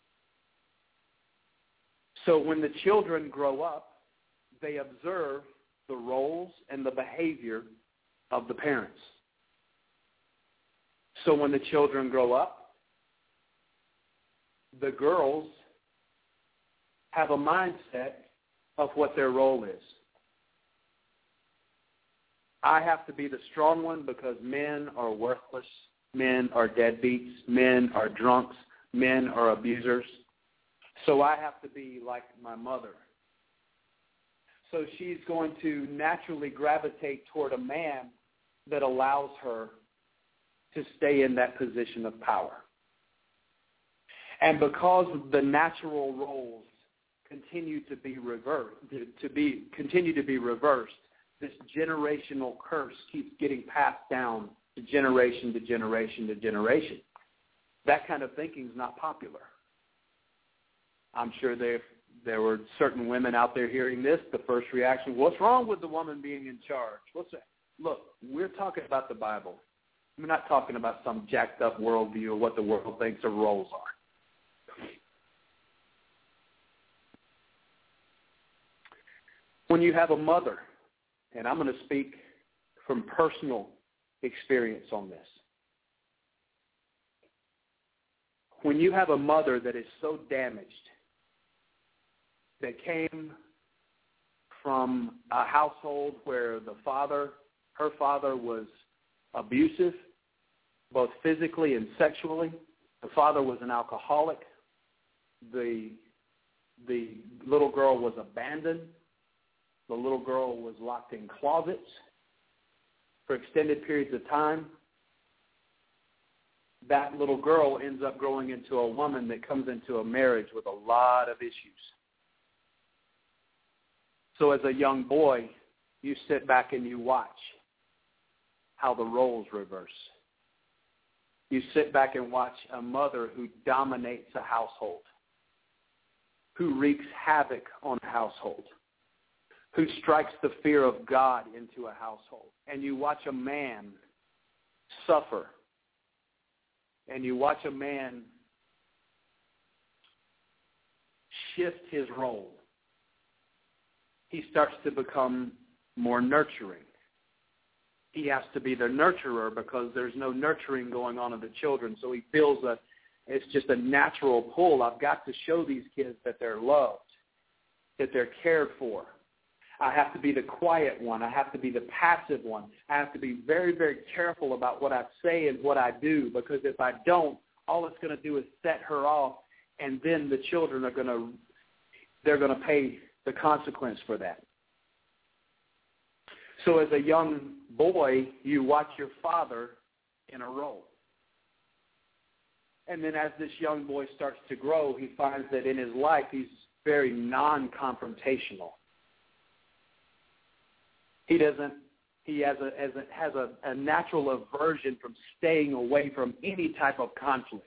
So when the children grow up, they observe the roles and the behavior of the parents. So when the children grow up, the girls have a mindset of what their role is. I have to be the strong one because men are worthless, men are deadbeats, men are drunks, men are abusers. So I have to be like my mother. So she's going to naturally gravitate toward a man that allows her to stay in that position of power. And because the natural roles continue to be reversed, to be continue to be reversed, this generational curse keeps getting passed down to generation to generation to generation. That kind of thinking is not popular. I'm sure there there were certain women out there hearing this. The first reaction, what's wrong with the woman being in charge? What's that? Look, we're talking about the Bible. We're not talking about some jacked up worldview of what the world thinks of roles are. When you have a mother, and I'm going to speak from personal experience on this. When you have a mother that is so damaged, that came from a household where the father, her father was abusive, both physically and sexually. The father was an alcoholic. The, the little girl was abandoned. The little girl was locked in closets for extended periods of time. That little girl ends up growing into a woman that comes into a marriage with a lot of issues. So as a young boy, you sit back and you watch how the roles reverse. You sit back and watch a mother who dominates a household, who wreaks havoc on a household, who strikes the fear of God into a household. And you watch a man suffer. And you watch a man shift his role. He starts to become more nurturing. He has to be the nurturer because there's no nurturing going on in the children. So he feels that it's just a natural pull. I've got to show these kids that they're loved, that they're cared for. I have to be the quiet one. I have to be the passive one. I have to be very, very careful about what I say and what I do, because if I don't, all it's going to do is set her off, and then the children are going to, they're going to pay the consequence for that. So as a young boy, you watch your father in a role. And then as this young boy starts to grow, he finds that in his life he's very non-confrontational. He doesn't, he has a, has a, has a, a natural aversion from staying away from any type of conflict.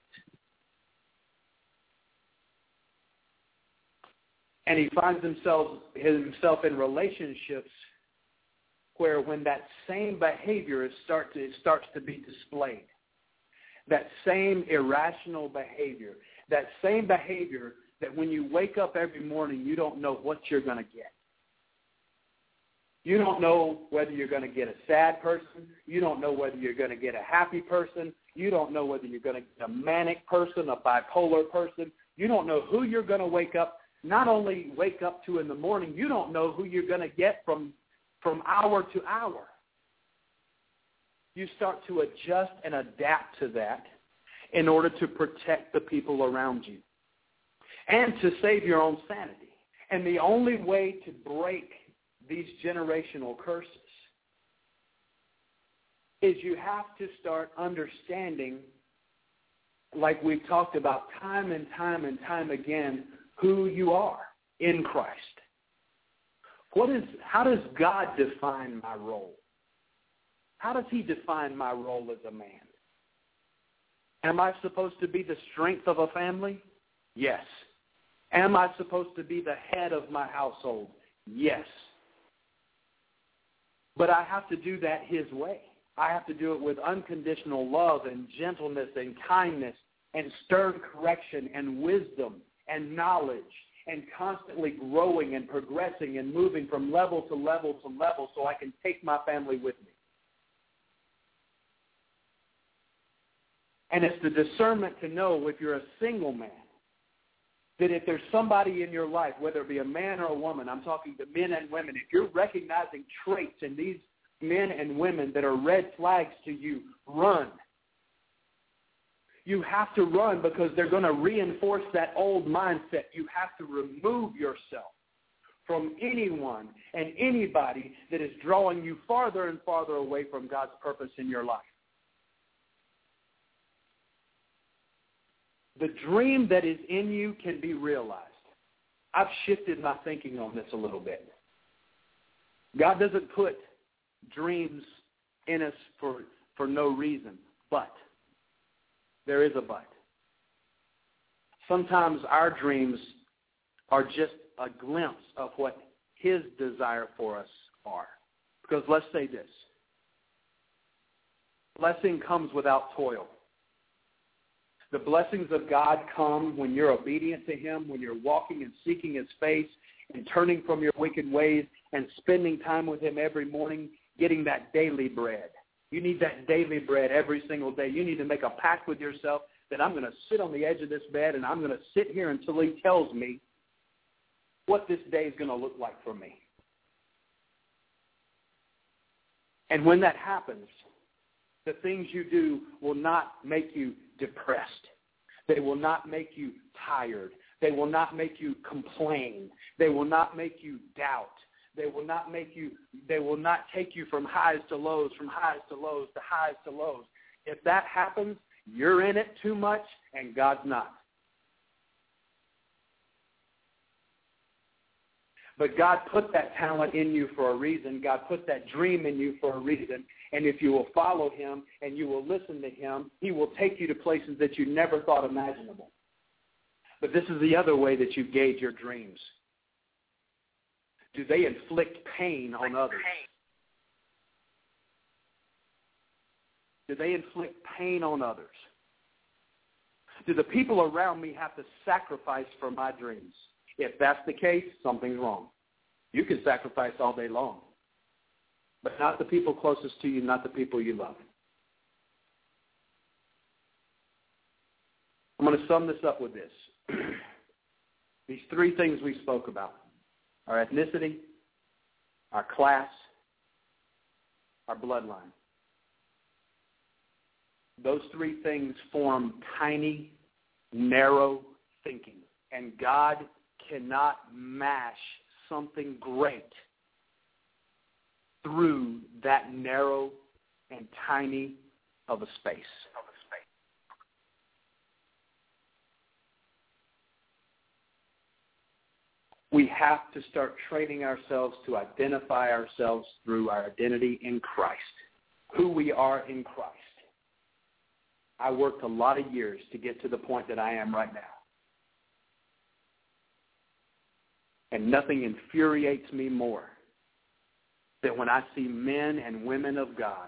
And he finds himself, himself in relationships where when that same behavior is start to, it starts to be displayed, that same irrational behavior, that same behavior that when you wake up every morning, you don't know what you're going to get. You don't know whether you're going to get a sad person. You don't know whether you're going to get a happy person. You don't know whether you're going to get a manic person, a bipolar person. You don't know who you're going to wake up, not only wake up to in the morning, you don't know who you're going to get from, from hour to hour. You start to adjust and adapt to that in order to protect the people around you and to save your own sanity. And the only way to break these generational curses is you have to start understanding, like we've talked about time and time and time again, who you are in Christ. What is, how does God define my role? How does he define my role as a man? Am I supposed to be the strength of a family? Yes. Am I supposed to be the head of my household? Yes. But I have to do that his way. I have to do it with unconditional love and gentleness and kindness and stern correction and wisdom and knowledge and constantly growing and progressing and moving from level to level to level so I can take my family with me. And it's the discernment to know if you're a single man, that if there's somebody in your life, whether it be a man or a woman, I'm talking to men and women, if you're recognizing traits in these men and women that are red flags to you, run. You have to run because they're going to reinforce that old mindset. You have to remove yourself from anyone and anybody that is drawing you farther and farther away from God's purpose in your life. The dream that is in you can be realized. I've shifted my thinking on this a little bit. God doesn't put dreams in us for, for no reason, but there is a but. Sometimes our dreams are just a glimpse of what his desire for us are. Because let's say this. Blessing comes without toil. The blessings of God come when you're obedient to him, when you're walking and seeking his face and turning from your wicked ways and spending time with him every morning, getting that daily bread. You need that daily bread every single day. You need to make a pact with yourself that I'm going to sit on the edge of this bed and I'm going to sit here until he tells me what this day is going to look like for me. And when that happens, the things you do will not make you depressed. They will not make you tired. They will not make you complain. They will not make you doubt. They will not make you, they will not take you from highs to lows, from highs to lows to highs to lows. If that happens, you're in it too much and God's not. But God put that talent in you for a reason. God put that dream in you for a reason. And if you will follow him and you will listen to him, he will take you to places that you never thought imaginable. But this is the other way that you gauge your dreams. Do they inflict pain on others? Do they inflict pain on others? Do the people around me have to sacrifice for my dreams? If that's the case, something's wrong. You can sacrifice all day long, but not the people closest to you, not the people you love. I'm going to sum this up with this. These three things we spoke about, our ethnicity, our class, our bloodline. Those three things form tiny, narrow thinking. And God cannot mash something great through that narrow and tiny of a space. We have to start training ourselves to identify ourselves through our identity in Christ, who we are in Christ. I worked a lot of years to get to the point that I am right now. And nothing infuriates me more than when I see men and women of God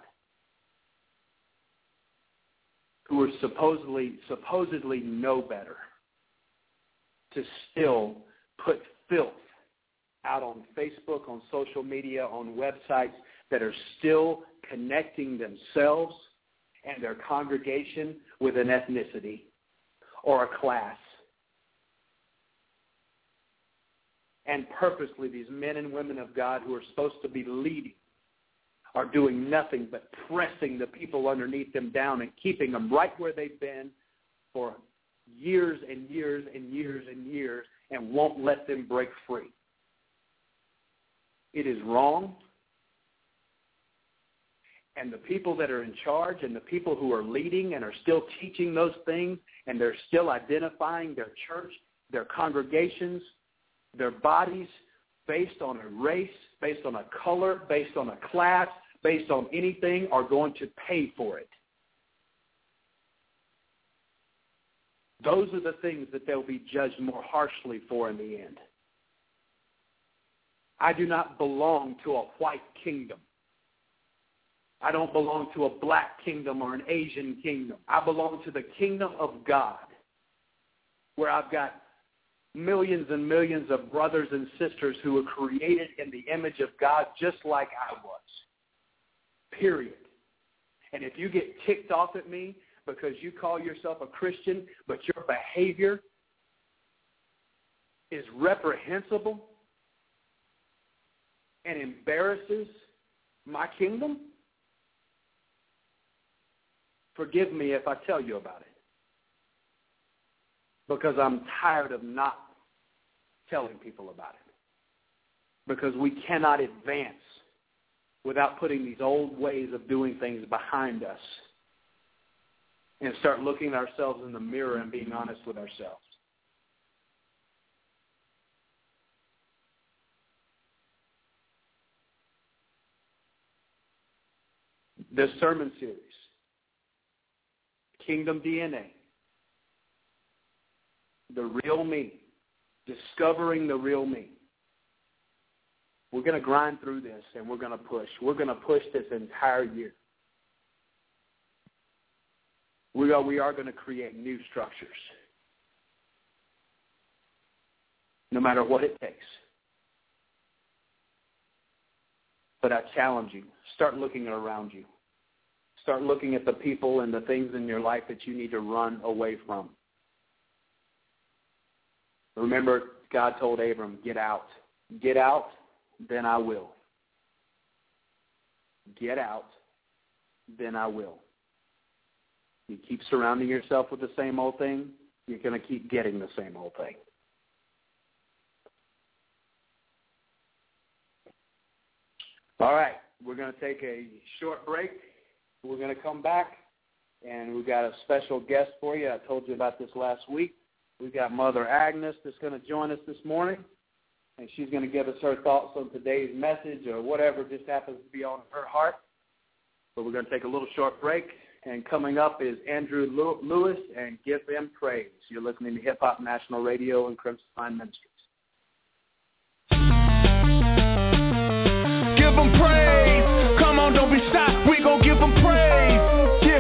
who are supposedly supposedly know better to still put filth out on Facebook, on social media, on websites that are still connecting themselves and their congregation with an ethnicity or a class. And purposely, these men and women of God who are supposed to be leading are doing nothing but pressing the people underneath them down and keeping them right where they've been for years and years and years and years and won't let them break free. It is wrong. And the people that are in charge and the people who are leading and are still teaching those things and they're still identifying their church, their congregations, their bodies based on a race, based on a color, based on a class, based on anything are going to pay for it. Those are the things that they'll be judged more harshly for in the end. I do not belong to a white kingdom. I don't belong to a black kingdom or an Asian kingdom. I belong to the kingdom of God, where I've got millions and millions of brothers and sisters who were created in the image of God just like I was. Period. And if you get ticked off at me because you call yourself a Christian, but your behavior is reprehensible and embarrasses my kingdom, forgive me if I tell you about it. Because I'm tired of not telling people about it. Because we cannot advance without putting these old ways of doing things behind us and start looking at ourselves in the mirror and being honest with ourselves. This sermon series, Kingdom D N A, the real me, discovering the real me. We're going to grind through this and we're going to push. We're going to push this entire year. We are, we are going to create new structures, no matter what it takes. But I challenge you, start looking around you. Start looking at the people and the things in your life that you need to run away from. Remember, God told Abram, get out. Get out, then I will. Get out, then I will. You keep surrounding yourself with the same old thing, you're going to keep getting the same old thing. All right, we're going to take a short break. We're going to come back, and we've got a special guest for you. I told you about this last week. We've got Mother Agnes that's going to join us this morning, and she's going to give us her thoughts on today's message or whatever just happens to be on her heart. But we're going to take a little short break, and coming up is Andrew Lewis and Give Them Praise. You're listening to Hip Hop National Radio and Crimson Line Ministries. Give them praise. Come on, don't be shy. We gon' give them praise. Yeah. You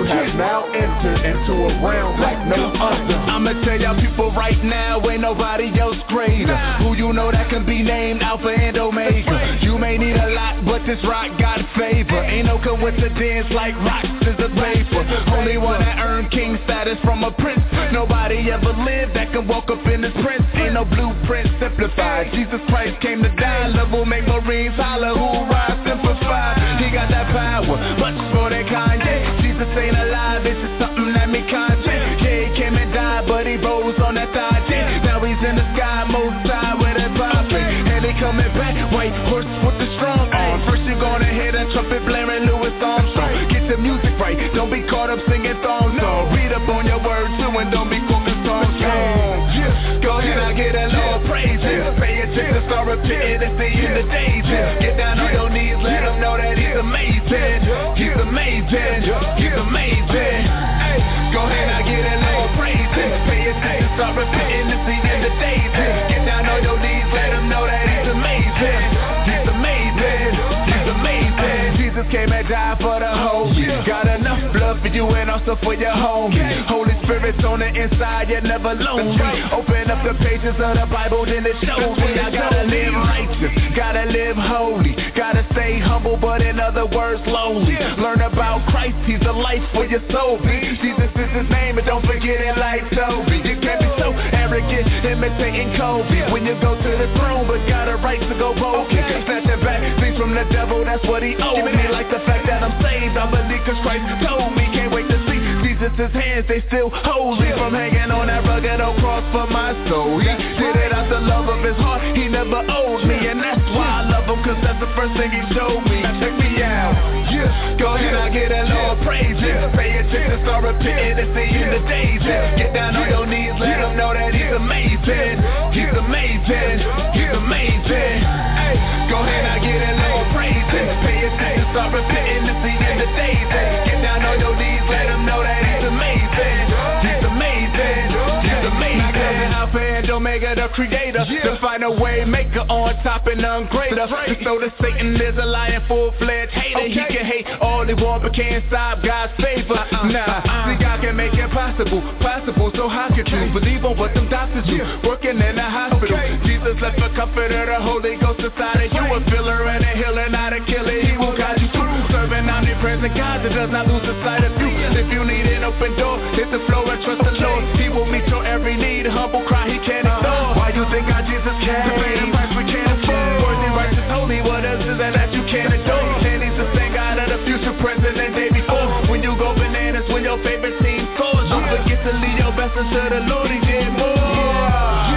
You have now entered into a realm like no other. I'ma tell y'all people right now, ain't nobody else greater. Who you know that can be named Alpha and Omega. You may need a lot, but this rock got favor. Ain't no coincidence like rocks is a paper. Only one that earned king status from a prince. Nobody ever lived that can walk up in this prince. Ain't no blueprint simplified. Jesus Christ came to die. Love will make Marines holler. Who rise simplified? He got that power, much more than Kanye. Jesus ain't alive, this is something that me content. Yeah, he came and died, but he rose on that thigh. Yeah. Now he's in the sky, most high with that poppin'. And he coming back, white horse with the strong arm. First you gonna hear that trumpet blaring Louis Armstrong. Get your music right, don't be caught up singing thong song. Read up on your words too, and don't be quoting song song. Go ahead, I get a Lord praise him. Pay attention, start repenting, it's the end of days. Get down on your knees, let him know that he's amazing. He's amazing, he's amazing. Hey, go ahead, I get a Lord praise him. Pay attention, start repenting, it's the end of days. Get down on your knees, let him know that he's amazing. He's amazing, he's amazing. Jesus came and died for the holy. Got enough blood for you and also for your homie. Holy Spirit's on the inside, you're never lonely. Open up the pages of the Bible, then it shows me I gotta live righteous, gotta live holy, gotta stay humble, but in other words, lonely. Learn about Christ, he's the life for your soul. Jesus is his name, and don't forget it like Toby. You can't be so arrogant, imitating Kobe. When you go to the throne, but got a right to go boldly. Snatching back things from the devil, that's what he owed me. Like the fact that I'm saved, I believe cause Christ told me. Can't wait to see Jesus' hands, they still holy. From hanging on that rugged old cross for my soul. He did it out the love of his heart, he never owed me. And that's why I love him, cause that's the first thing he showed me. Now check me out, yeah. Go ahead, I get that Lord praise him. Pay attention, start repenting, it's the end of days. Get down on your knees, let him know that he's amazing. He's amazing, he's amazing. Hey, go ahead, I get that Lord praise him. Pay attention, start repenting, it's the end of days. Get down on your knees, let him know that he's amazing. He's amazing, he's amazing. Alpha and Omega, the creator, the final way maker, on top and none greater. Just know that Satan is a lying full-fledged hater. He can hate all he want, but can't stop God's favor. Nah, see God can make it possible, possible. So how could you believe on what them doctors do? Working in a hospital, Jesus left a comforter, the Holy Ghost inside of you, a filler and a healer, not a killer. He will guide you through, serving omnipresent God that does not lose the sight of you. If you need an open door, hit the floor and trust the Lord. He will meet your every need, humble cry he can't ignore. Why you think God Jesus came? To pay the price we can't afford. Worthy, righteous, holy, what else is that that you can't adore? And he's the same God of the future, present, and day before. When you go bananas, when your favorite team scores, don't forget to leave your best unto the Lord, he did more.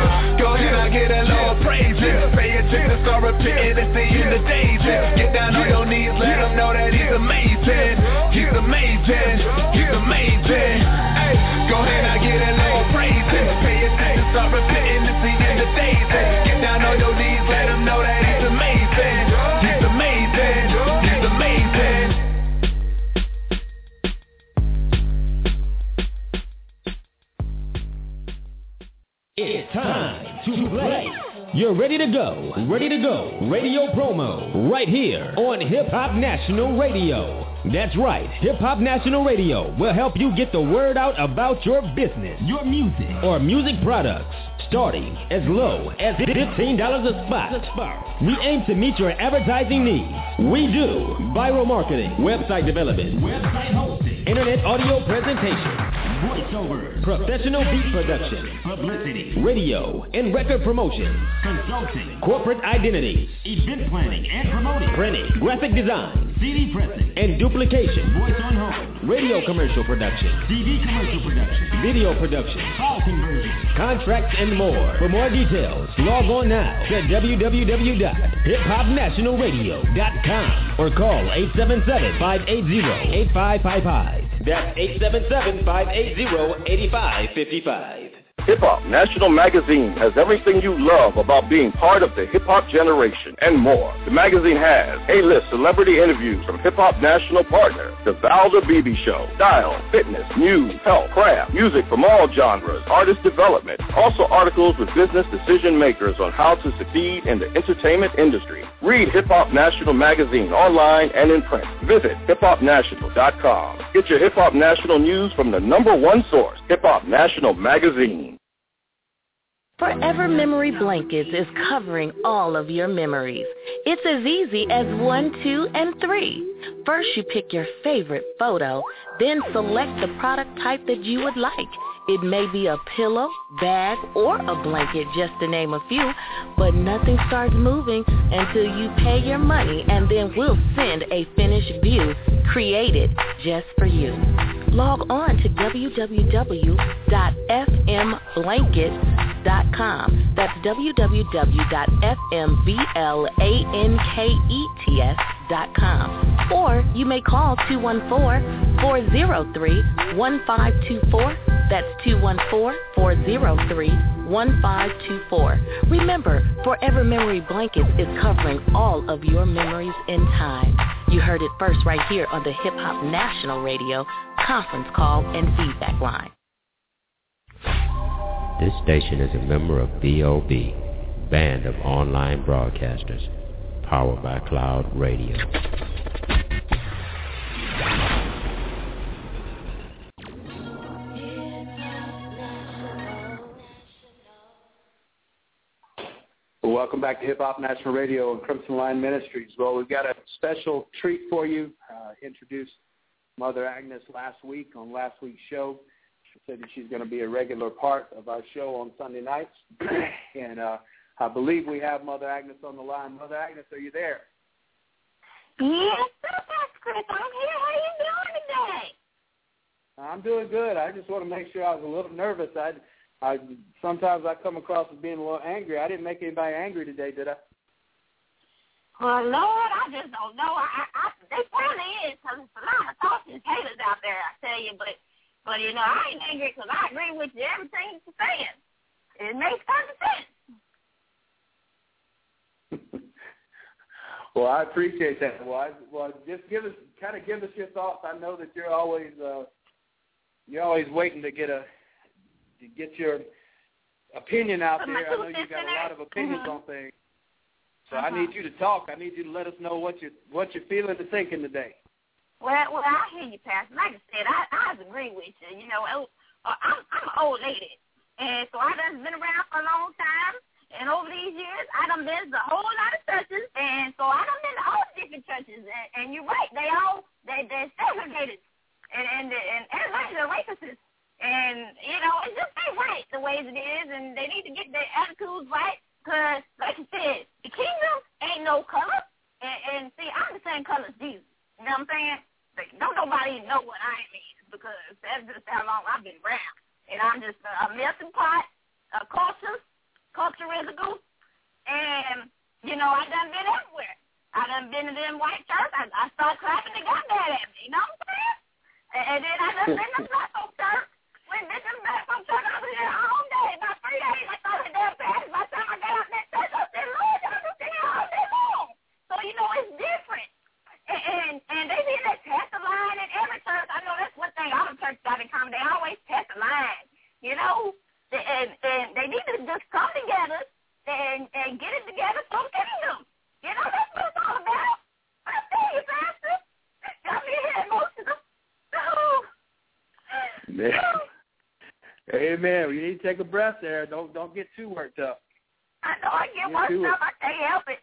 Go ahead, I get a Lord praise him. Pay attention, start repenting, it's the end of days. Get down on your knees, let him know that he's amazing. He's amazing, he's amazing. Hey, go ahead, I get a Lord praise him. Pay attention, start repenting, it's the end of days. Get down on your knees, let him know that he's amazing. He's amazing, he's amazing. It's time to play. You're ready to go, ready to go. Radio promo right here on Hip Hop National Radio. That's right, Hip Hop National Radio will help you get the word out about your business, your music, or music products, starting as low as fifteen dollars a spot. We aim to meet your advertising needs. We do viral marketing, website development, website hosting, internet audio presentation, voiceovers, professional beat production, publicity, radio and record promotion, consulting, corporate identity, event planning and promoting, printing, graphic design, C D pressing, and duplication, voice on hold, radio commercial production, T V commercial production, video production, call conversion, contracts and more. For more details, log on now to w w w dot hip hop national radio dot com or call eight seven seven, five eight zero, eight five five five. That's eight seven seven, five eight zero, eight five five five. Hip Hop National Magazine has everything you love about being part of the hip-hop generation and more. The magazine has A-list celebrity interviews from Hip Hop National partner, The Val the B B Show, style, fitness, news, health, craft, music from all genres, artist development. Also articles with business decision makers on how to succeed in the entertainment industry. Read Hip Hop National Magazine online and in print. Visit hip hop national dot com. Get your Hip Hop National news from the number one source, Hip Hop National Magazine. Forever Memory Blankets is covering all of your memories. It's as easy as one, two, and three. First, you pick your favorite photo, then select the product type that you would like. It may be a pillow, bag, or a blanket, just to name a few, but nothing starts moving until you pay your money, and then we'll send a finished view created just for you. Log on to w w w dot f m blankets dot com. That's w w w dot f m blankets dot com. Or you may call two one four, four zero three, one five two four. That's two one four, four zero three, one five two four. Remember, Forever Memory Blankets is covering all of your memories in time. You heard it first right here on the Hip Hop National Radio conference call and feedback line. This station is a member of B O B, Band of Online Broadcasters, powered by Cloud Radio. Welcome back to Hip Hop National Radio and Crimson Line Ministries. Well, we've got a special treat for you. Uh, introduced Mother Agnes last week on last week's show. She said that she's going to be a regular part of our show on Sunday nights. and uh, I believe we have Mother Agnes on the line. Mother Agnes, are you there? Yes, that's Chris. I'm here. How you doing today? I'm doing good. I just want to make sure I was a little nervous. I I, sometimes I come across as being a little angry. I didn't make anybody angry today, did I? Well, Lord, I just don't know. I, I, they probably is, because there's a lot of talking haters out there, I tell you. But, but you know, I ain't angry because I agree with you, everything you're saying. It makes perfect sense. Well, I appreciate that. Well, I, well, just give us, kind of give us your thoughts. I know that you're always, uh, you're always waiting to get a, to get your opinion out there. I know you've got a lot of opinions mm-hmm. on things. So uh-huh. I need you to talk. I need you to let us know what you what you're feeling and thinking today. Well, well, I hear you, Pastor. Like I said, I, I agree with you. You know, I'm, I'm an old lady, and so I done been around for a long time. And over these years, I done been to a whole lot of churches, and so I done been to all different churches. And, and you're right, they all they they're segregated, and and and everybody's a racist. And, you know, it just ain't right the way it is, and they need to get their attitudes right, because, like you said, the kingdom ain't no color, and, and see, I'm the same color as Jesus, you know what I'm saying? Like, don't nobody know what I mean, because that's just how long I've been around, and I'm just a, a melting pot, a culture, culturalical, and, you know, I done been everywhere. I done been to them white church, I, I started clapping, they got mad at me, you know what I'm saying? And, and then I done been to black folk church. When bitches back from church, I was there all day, about three days. I thought it damn fast. By the time I got out that church, I said, Lord, y'all just there all day long. So, you know, it's different. And and, and they did that test the line in every church. I know that's one thing all the churches got in common. They always test the line, you know. And, and they need to just come together and, and get it together for the kingdom. You know, that's what it's all about. I tell you, Pastor. Got me here emotional. Oh. Man. Amen. You need to take a breath there. Don't don't get too worked up. I know I get worked up. I can't help it.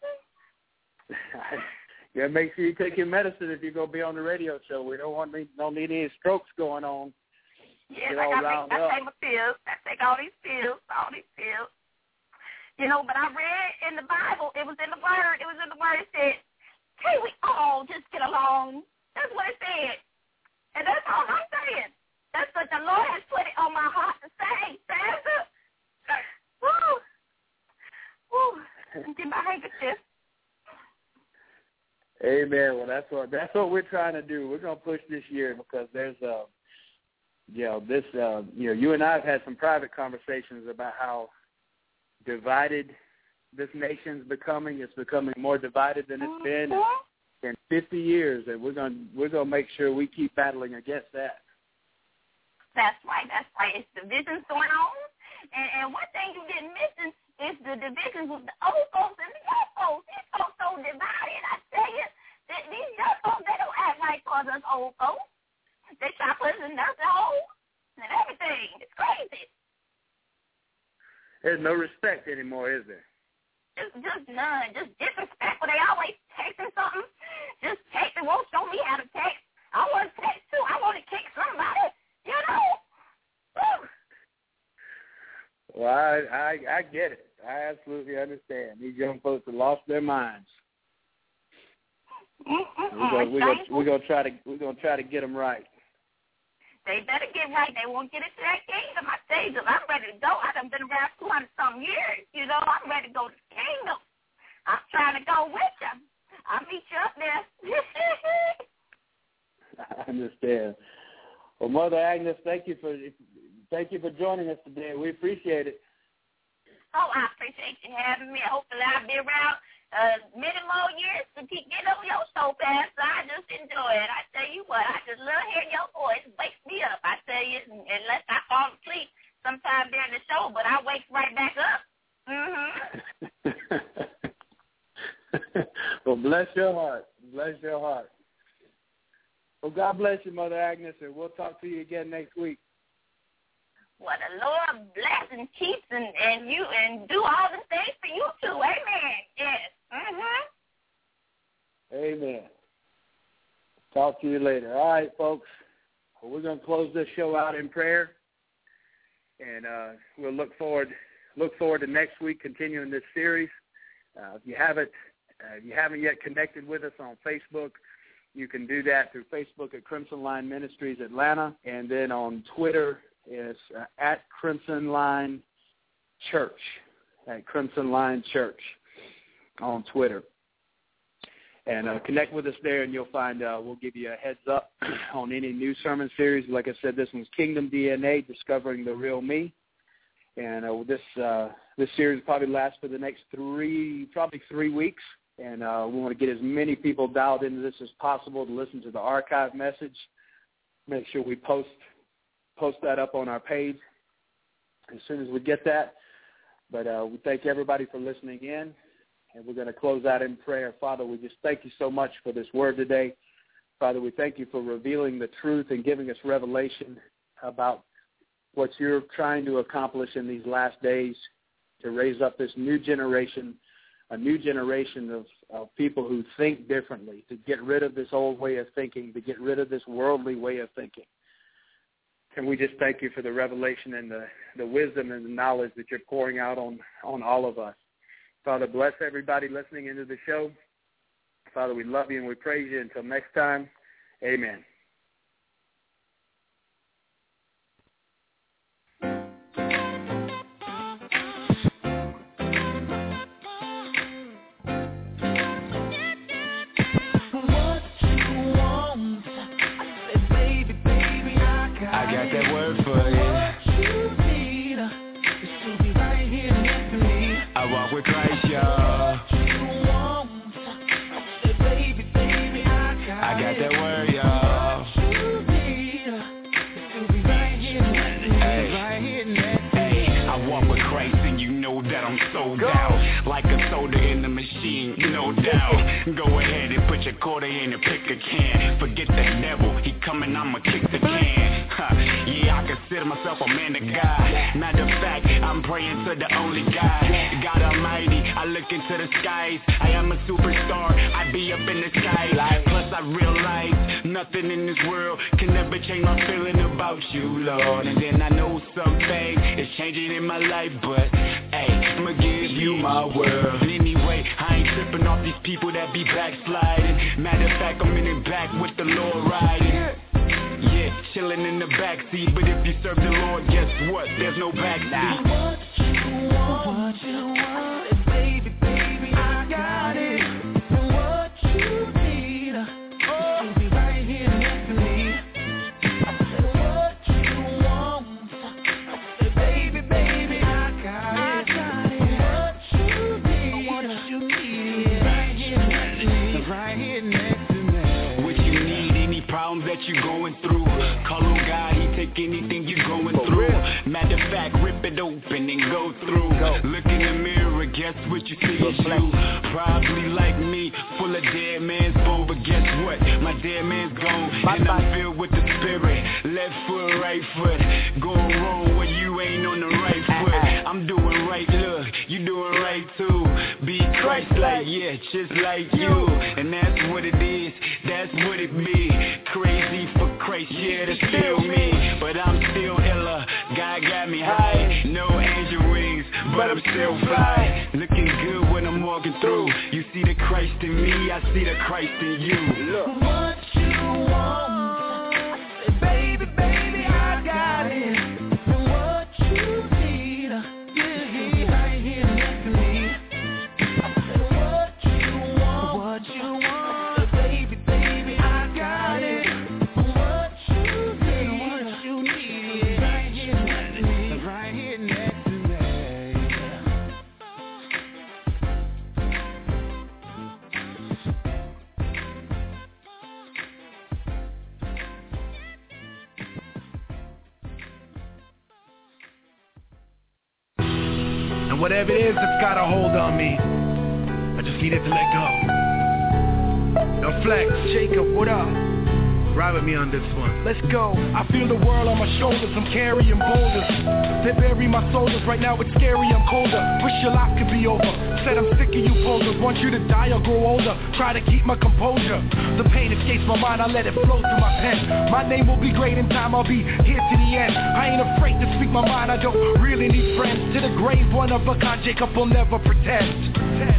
You gotta make sure you take your medicine if you're gonna be on the radio show. We don't want me don't need any strokes going on. Yes, I got I take my pills. I take all these pills, all these pills. You know, but I read in the Bible, it was in the Word, it was in the Word, it said, hey, we all just get along. That's what it said. And that's all I'm saying. That's what the Lord has put it on my heart to say, Pastor. Woo. Woo. Get my handkerchief. Amen. Well, that's what that's what we're trying to do. We're gonna push this year because there's uh you know, this, uh, you know, you and I have had some private conversations about how divided this nation's becoming. It's becoming more divided than it's been in, in fifty years, and we're going we're going to make sure we keep battling against that. That's right. That's right. It's divisions going on, and, and one thing you didn't mention is the divisions with the old folks and the young folks. These folks so divided. I tell you, that these young folks, they don't act like us old folks. They try to put us in nursing homes and everything. It's crazy. There's no respect anymore, is there? Just, just none. Just disrespectful. They always texting something. Just text and won't show me how to text. I want to text too. I want to kick somebody. You know. Woo. Well, I, I I get it. I absolutely understand. These young folks have lost their minds. Mm-mm-mm. We're gonna, we're gonna, we're gonna try to we're gonna try to get them right. They better get right. They won't get into that kingdom. I tell you, I'm ready to go. I done been around two hundred some years. You know, I'm ready to go to the kingdom. I'm trying to go with you. I'll meet you up there. I understand. Well, Mother Agnes, thank you for thank you for joining us today. We appreciate it. Oh, I appreciate you having me. Hopefully, I'll be around uh, many more years to keep getting on your show, Pastor. I just enjoy it. I tell you what, I just love hearing your voice. It wakes me up. I tell you, unless I fall asleep sometime during the show, but I wake right back up. Mm-hmm. Well, bless your heart. Bless your heart. Well, God bless you, Mother Agnes, and we'll talk to you again next week. Well, the Lord bless and keeps and, and you and do all the things for you too. Amen. Yes. Mm-hmm. Amen. Talk to you later. All right, folks. Well, we're going to close this show out in prayer, and uh, we'll look forward look forward to next week continuing this series. Uh, if you haven't uh, if you haven't yet connected with us on Facebook, you can do that through Facebook at Crimson Line Ministries Atlanta, and then on Twitter is uh, at Crimson Line Church, at Crimson Line Church on Twitter. And uh, connect with us there, and you'll find uh, we'll give you a heads up on any new sermon series. Like I said, this one's Kingdom D N A, Discovering the Real Me. And uh, this uh, this series will probably last for the next three, probably three weeks. And uh, we want to get as many people dialed into this as possible to listen to the archive message. Make sure we post post that up on our page as soon as we get that. But uh, we thank everybody for listening in, and we're going to close out in prayer. Father, we just thank you so much for this word today. Father, we thank you for revealing the truth and giving us revelation about what you're trying to accomplish in these last days to raise up this new generation, a new generation of, of people who think differently, to get rid of this old way of thinking, to get rid of this worldly way of thinking. And we just thank you for the revelation and the, the wisdom and the knowledge that you're pouring out on, on all of us. Father, bless everybody listening into the show. Father, we love you and we praise you. Until next time, amen. Go ahead and put your quarter in and pick a can. Forget the devil, he coming, I'ma kick the can. Huh. Yeah, I consider myself a man of God. Matter of fact, I'm praying to the only God, God Almighty. I look into the skies, I am a superstar, I be up in the sky. Plus I realize nothing in this world can ever change my feeling about you, Lord. And then I know something is changing in my life, but hey, I'ma give you my world. Anyway, I ain't tripping off these people that be backsliding. Matter of fact, I'm in the back with the Lord riding. Yeah, chilling in the backseat. But if you serve the Lord, guess what? There's no backseat. What you want, what you want, and baby, baby, I got it. And what you need, oh, you'll be right here next to me. I said, what you you need. Right here next to me. Right here next to me. What you need, any problems that you're going through. Call on God, he take anything you're going For through. Real. Matter of fact, rip it open and go through. Go. Look in the mirror, guess what you see is you. Probably like me, full of dead man's bone. But guess what? My dead man's gone. Bye and bye. I'm filled with the spirit. Left foot, right foot. Going wrong when you ain't on the right foot. I'm doing right, look, you doing right too. Be Christ-like, yeah, just like you. And that's what it is, that's what it be. Crazy for Christ, yeah, that's still me. But I'm still iller, God got me high. No angel wings, but I'm still fly. Looking good when I'm walking through. You see the Christ in me, I see the Christ in you. Look. What you want, I said, baby, baby, I got it. And what you need, yeah, right here next to me. I said, what you want, what you want, baby, baby, I got it. What you need, what you need, right here next to me, right here next to me. And whatever it is that's got a hold on me, I just needed to let go. Yo, Flex, Jacob, what up? Ride with me on this one. Let's go. I feel the world on my shoulders, I'm carrying boulders. They bury my soldiers, right now it's scary, I'm colder. Wish your life could be over. Said I'm sick of you posers, want you to die or grow older. Try to keep my composure. The pain escapes my mind, I let it flow through my pen. My name will be great in time, I'll be here to the end. I ain't afraid to speak my mind, I don't really need friends. To the grave, one of a kind, Jacob will never pretend. pretend.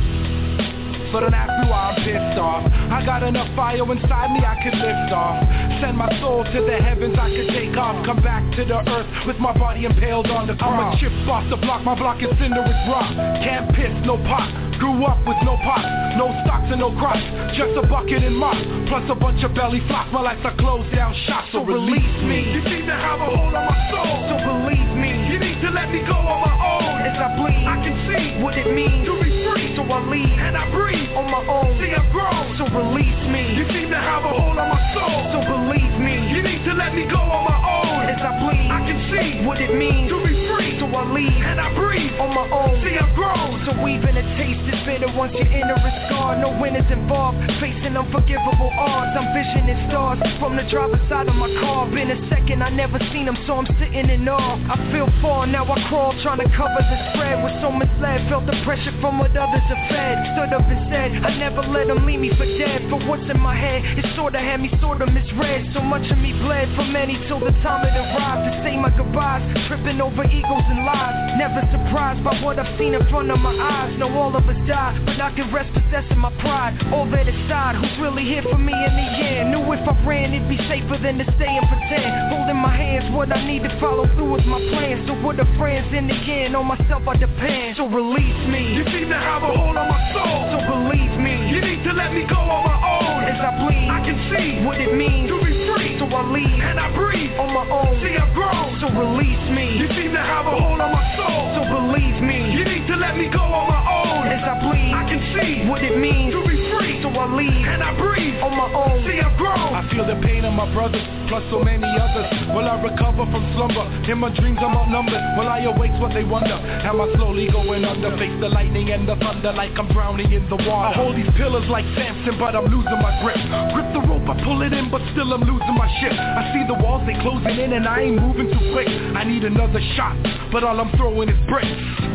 So don't ask me why I'm pissed off. I got enough fire inside me I could lift off. Send my soul to the heavens I could take off. Come back to the earth with my body impaled on the cross. I'm a chip off the block, my block is cinderous rock. Can't piss, no pot. Grew up with no pots, no stocks and no crops. Just a bucket and mop, plus a bunch of belly flops. My life's a closed down shop, so release me. You seem to have a hold on my soul, so believe me. You need to let me go on my own. As I bleed, I can see what it means to be free. So I leave and I breathe on my own. See, I've grown, so release me. You seem to have a hold on my soul, so believe me. You need to let me go on my own. As I bleed, I can see what it means to be free. So I leave and I breathe on my own. See, I've grown, so even a taste is bitter once your inner is scarred. No winners involved, facing unforgivable odds. I'm visioning stars from the driver's side of my car. Been a second, I never seen them, so I'm sitting in awe. I feel far, now I crawl, trying to cover the spread. Was so misled, felt the pressure from what others have fed. Stood up and said, I never let them leave me for dead. For what's in my head, it sorta had me sorta misread. So much of me bled for many till the time it arrived to say my goodbyes. Tripping over egos and lies, never surprised by what I've seen in front of my eyes. Know all of us die, but I can rest possessing my pride. All that aside, who's really here for me in the end? Knew if I ran, it'd be safer than to stay and pretend. Holding my hands, what I need to follow through with my plans. So what are friends in the end? On myself I depend, so release me. You seem to have a hold on my soul, so believe me. You need to let me go on my own. As I bleed, I can see what it means to be free. So I leave and I breathe on my own. See, I've grown, so release me. You seem to have a hold on my soul, so believe me. You need to let me go on my own. As I bleed, I can see what it means to be free. So I leave and I breathe on my own. See, I've grown. I feel the pain of my brothers, plus so many others. Will I recover from slumber? In my dreams I'm outnumbered. Will I awake what they wonder? Am I slowly going under? Face the lightning and the thunder like I'm drowning in the water. I hold these pillars like Samson, but I'm losing my grip. Grip the rope, I pull it in, but still I'm losing my ship. I see the walls, they closing in, and I ain't moving too quick. I need another shot, but all I'm throwing is bricks.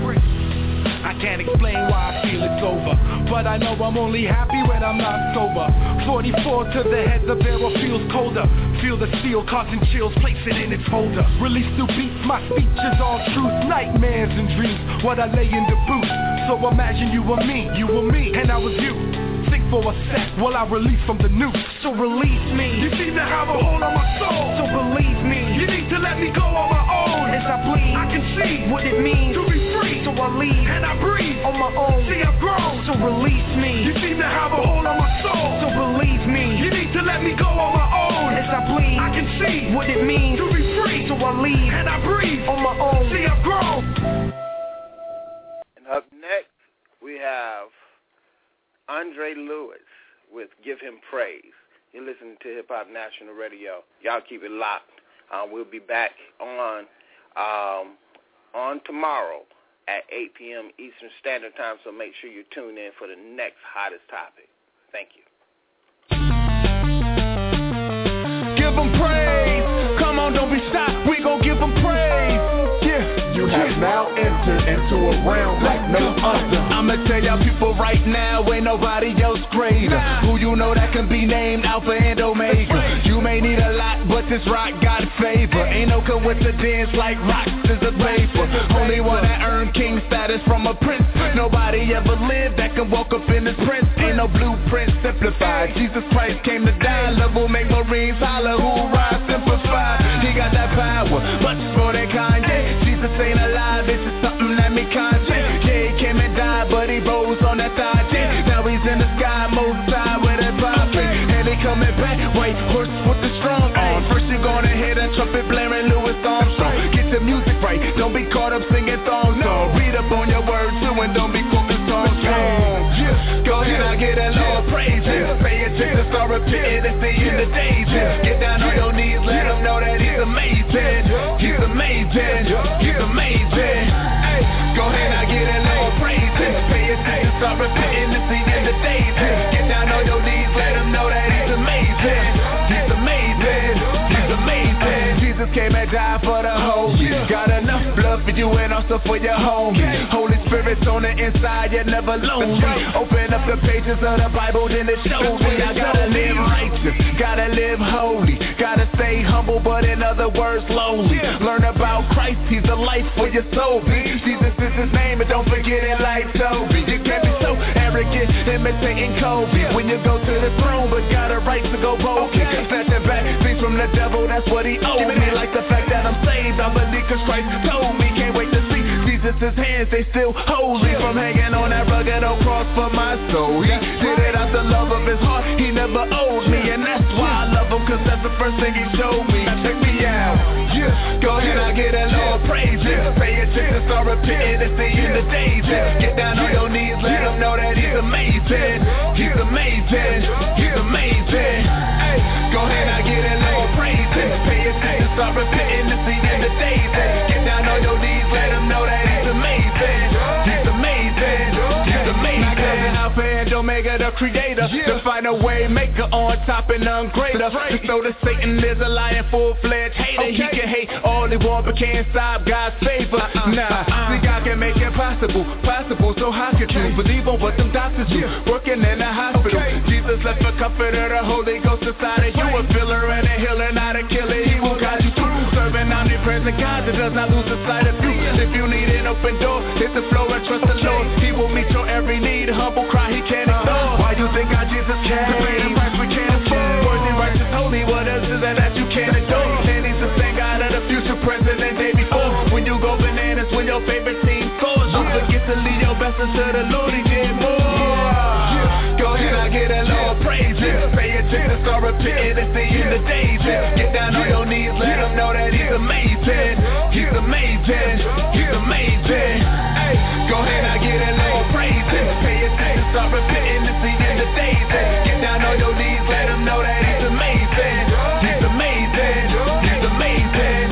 I can't explain why I feel it's over, but I know I'm only happy when I'm not sober. forty-four to the head, the barrel feels colder. Feel the steel causing chills, place it in its holder. Release new beats, my speech is all truth. Nightmares and dreams, what I lay in the booth. So imagine you were me, you were me, and I was you. Think for a sec while I release from the noose. So release me. You seem to have a hold on my soul, so believe me. You need to let me go on my own. As I bleed, I can see what it means to be free. So I leave and I breathe on my own. See, I've grown, so release me. You seem to have a hold on my soul, so believe me. You need to let me go on my own. As I bleed, I can see what it means to be free. So I leave and I breathe on my own. See, I've grown. And up next, we have Andre Lewis with Give Him Praise. You're listening to Hip Hop National Radio. Y'all keep it locked. Uh, we'll be back on um, on tomorrow at eight p.m. Eastern Standard Time, so make sure you tune in for the next hottest topic. Thank you. Give them praise. Come on, don't be stopped. We gon' give them praise. Yeah. You have now entered into a realm like no other. I'ma tell y'all people right now, ain't nobody else greater. Who you know that can be named Alpha and Omega. You may need a lot, but this rock got favor. Ain't no coincidence like rocks is a paper. Only one that earned king status from a prince. Nobody ever lived that can walk up in his prince. Ain't no blueprint simplified. Jesus Christ came to die. Love will make Marines holler. Who rise simplified? He got that power, much more than Kanye. Jesus ain't alive, it's just something that me content. Yeah, he came and died, but he rose on that thigh. Yeah. Now he's in the sky, most high with a poppin'. And he coming back, white horse with the strong arm. First you gonna hear that trumpet blaring Louis Armstrong. Get the music right, don't be caught up singing thong song. Read up on your words too and don't be quoting song strong. Yeah. Go ahead, I get that Lord praise. Yeah. Pay attention, start repenting and see in the days. Yeah. Get down on your knees, let him know that he's amazing. He's amazing. He's amazing. Hey, go ahead, I get that Lord praise. Pay attention, start repenting and see in the days. Get down on your knees, let him know that he's amazing. He's amazing. He's amazing. Jesus came and died for the whole. Got enough blood for you and also for your home. Holy Spirit's on the inside, you're never lonely. Open up the pages of the Bible, then it shows me I gotta live righteous, gotta live holy, gotta stay humble, but in other words, lonely. Learn about Christ, he's a life for your soul. Jesus is his name, and don't forget it like Toby. You can't be so arrogant, imitating Kobe. When you go to the throne, but got a right to go bold. Snatching back things from the devil, that's what he owed me. Like the fact that I'm saved, I believe cause Christ told me. Can't wait to see Jesus' hands, they still holy. From hanging on that rugged old cross for my soul. He did it out the love of his heart, he never owed me. And that's why I love him, cause that's the first thing he showed me. Check me out, yeah. Go ahead, I get that Lord praise. Yeah. Pay attention, start repenting and see in the days. Yeah. Get down on your knees, let him know that he's amazing. He's amazing. He's amazing. Hey, go ahead, I get that Lord praise. Yeah. Pay attention, start repenting and see in the days. Yeah. Get down on your knees, let him know that he's amazing. He's amazing. He's amazing. Alpha and Omega, the creator, yeah. The final way maker, on top and none greater. Just know that Satan is a lion, full-fledged hater. Okay. He can hate all he want, but can't stop God's favor. Uh-uh. Nah, uh-uh. See, God can make it possible, possible. So how could you believe on what them doctors do? Yeah. Working in the hospital, okay. Jesus left a comforter, the Holy Ghost inside of you, a filler and a healer, not a killer. He will guide you through, serving omnipresent God that does not lose the sight of you. If you need an open door, hit the floor and trust the Lord. He will meet your every need, humble cry he can't ignore. Why you think our Jesus came? To pay the price we can't afford. Worthy, righteous, holy, what else is that that you can't adore? And he's the same God of the future, present, and day before. When you go bananas, when your favorite team scores, don't forget to lead your best unto the Lord, he did more. Yeah. Go ahead, I get that Lord praise. Yeah. Pay attention, start repenting and see in the days. Yeah. Get down on your knees, let him know that he's amazing. He's amazing. He's amazing. Hey, go ahead, I get that Lord praise. Yeah. Pay attention, start repenting and see in the days. Yeah. Get down on your knees, let him know that he's amazing. He's amazing. He's amazing.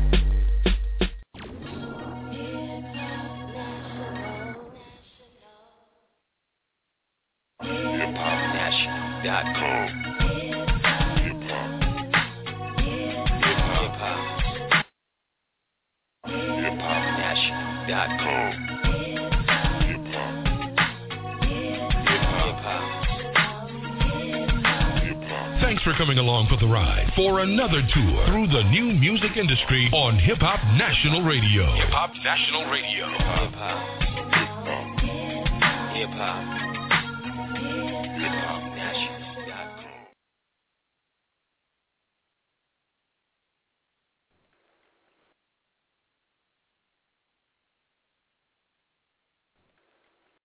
hip hop national dot com. Hip hop. hip hop national dot com. Hip hop. Thanks for coming along for the ride for another tour through the new music industry on Hip Hop National Radio. Hip Hop National Radio. Hip hop. Hip hop. Hip hop.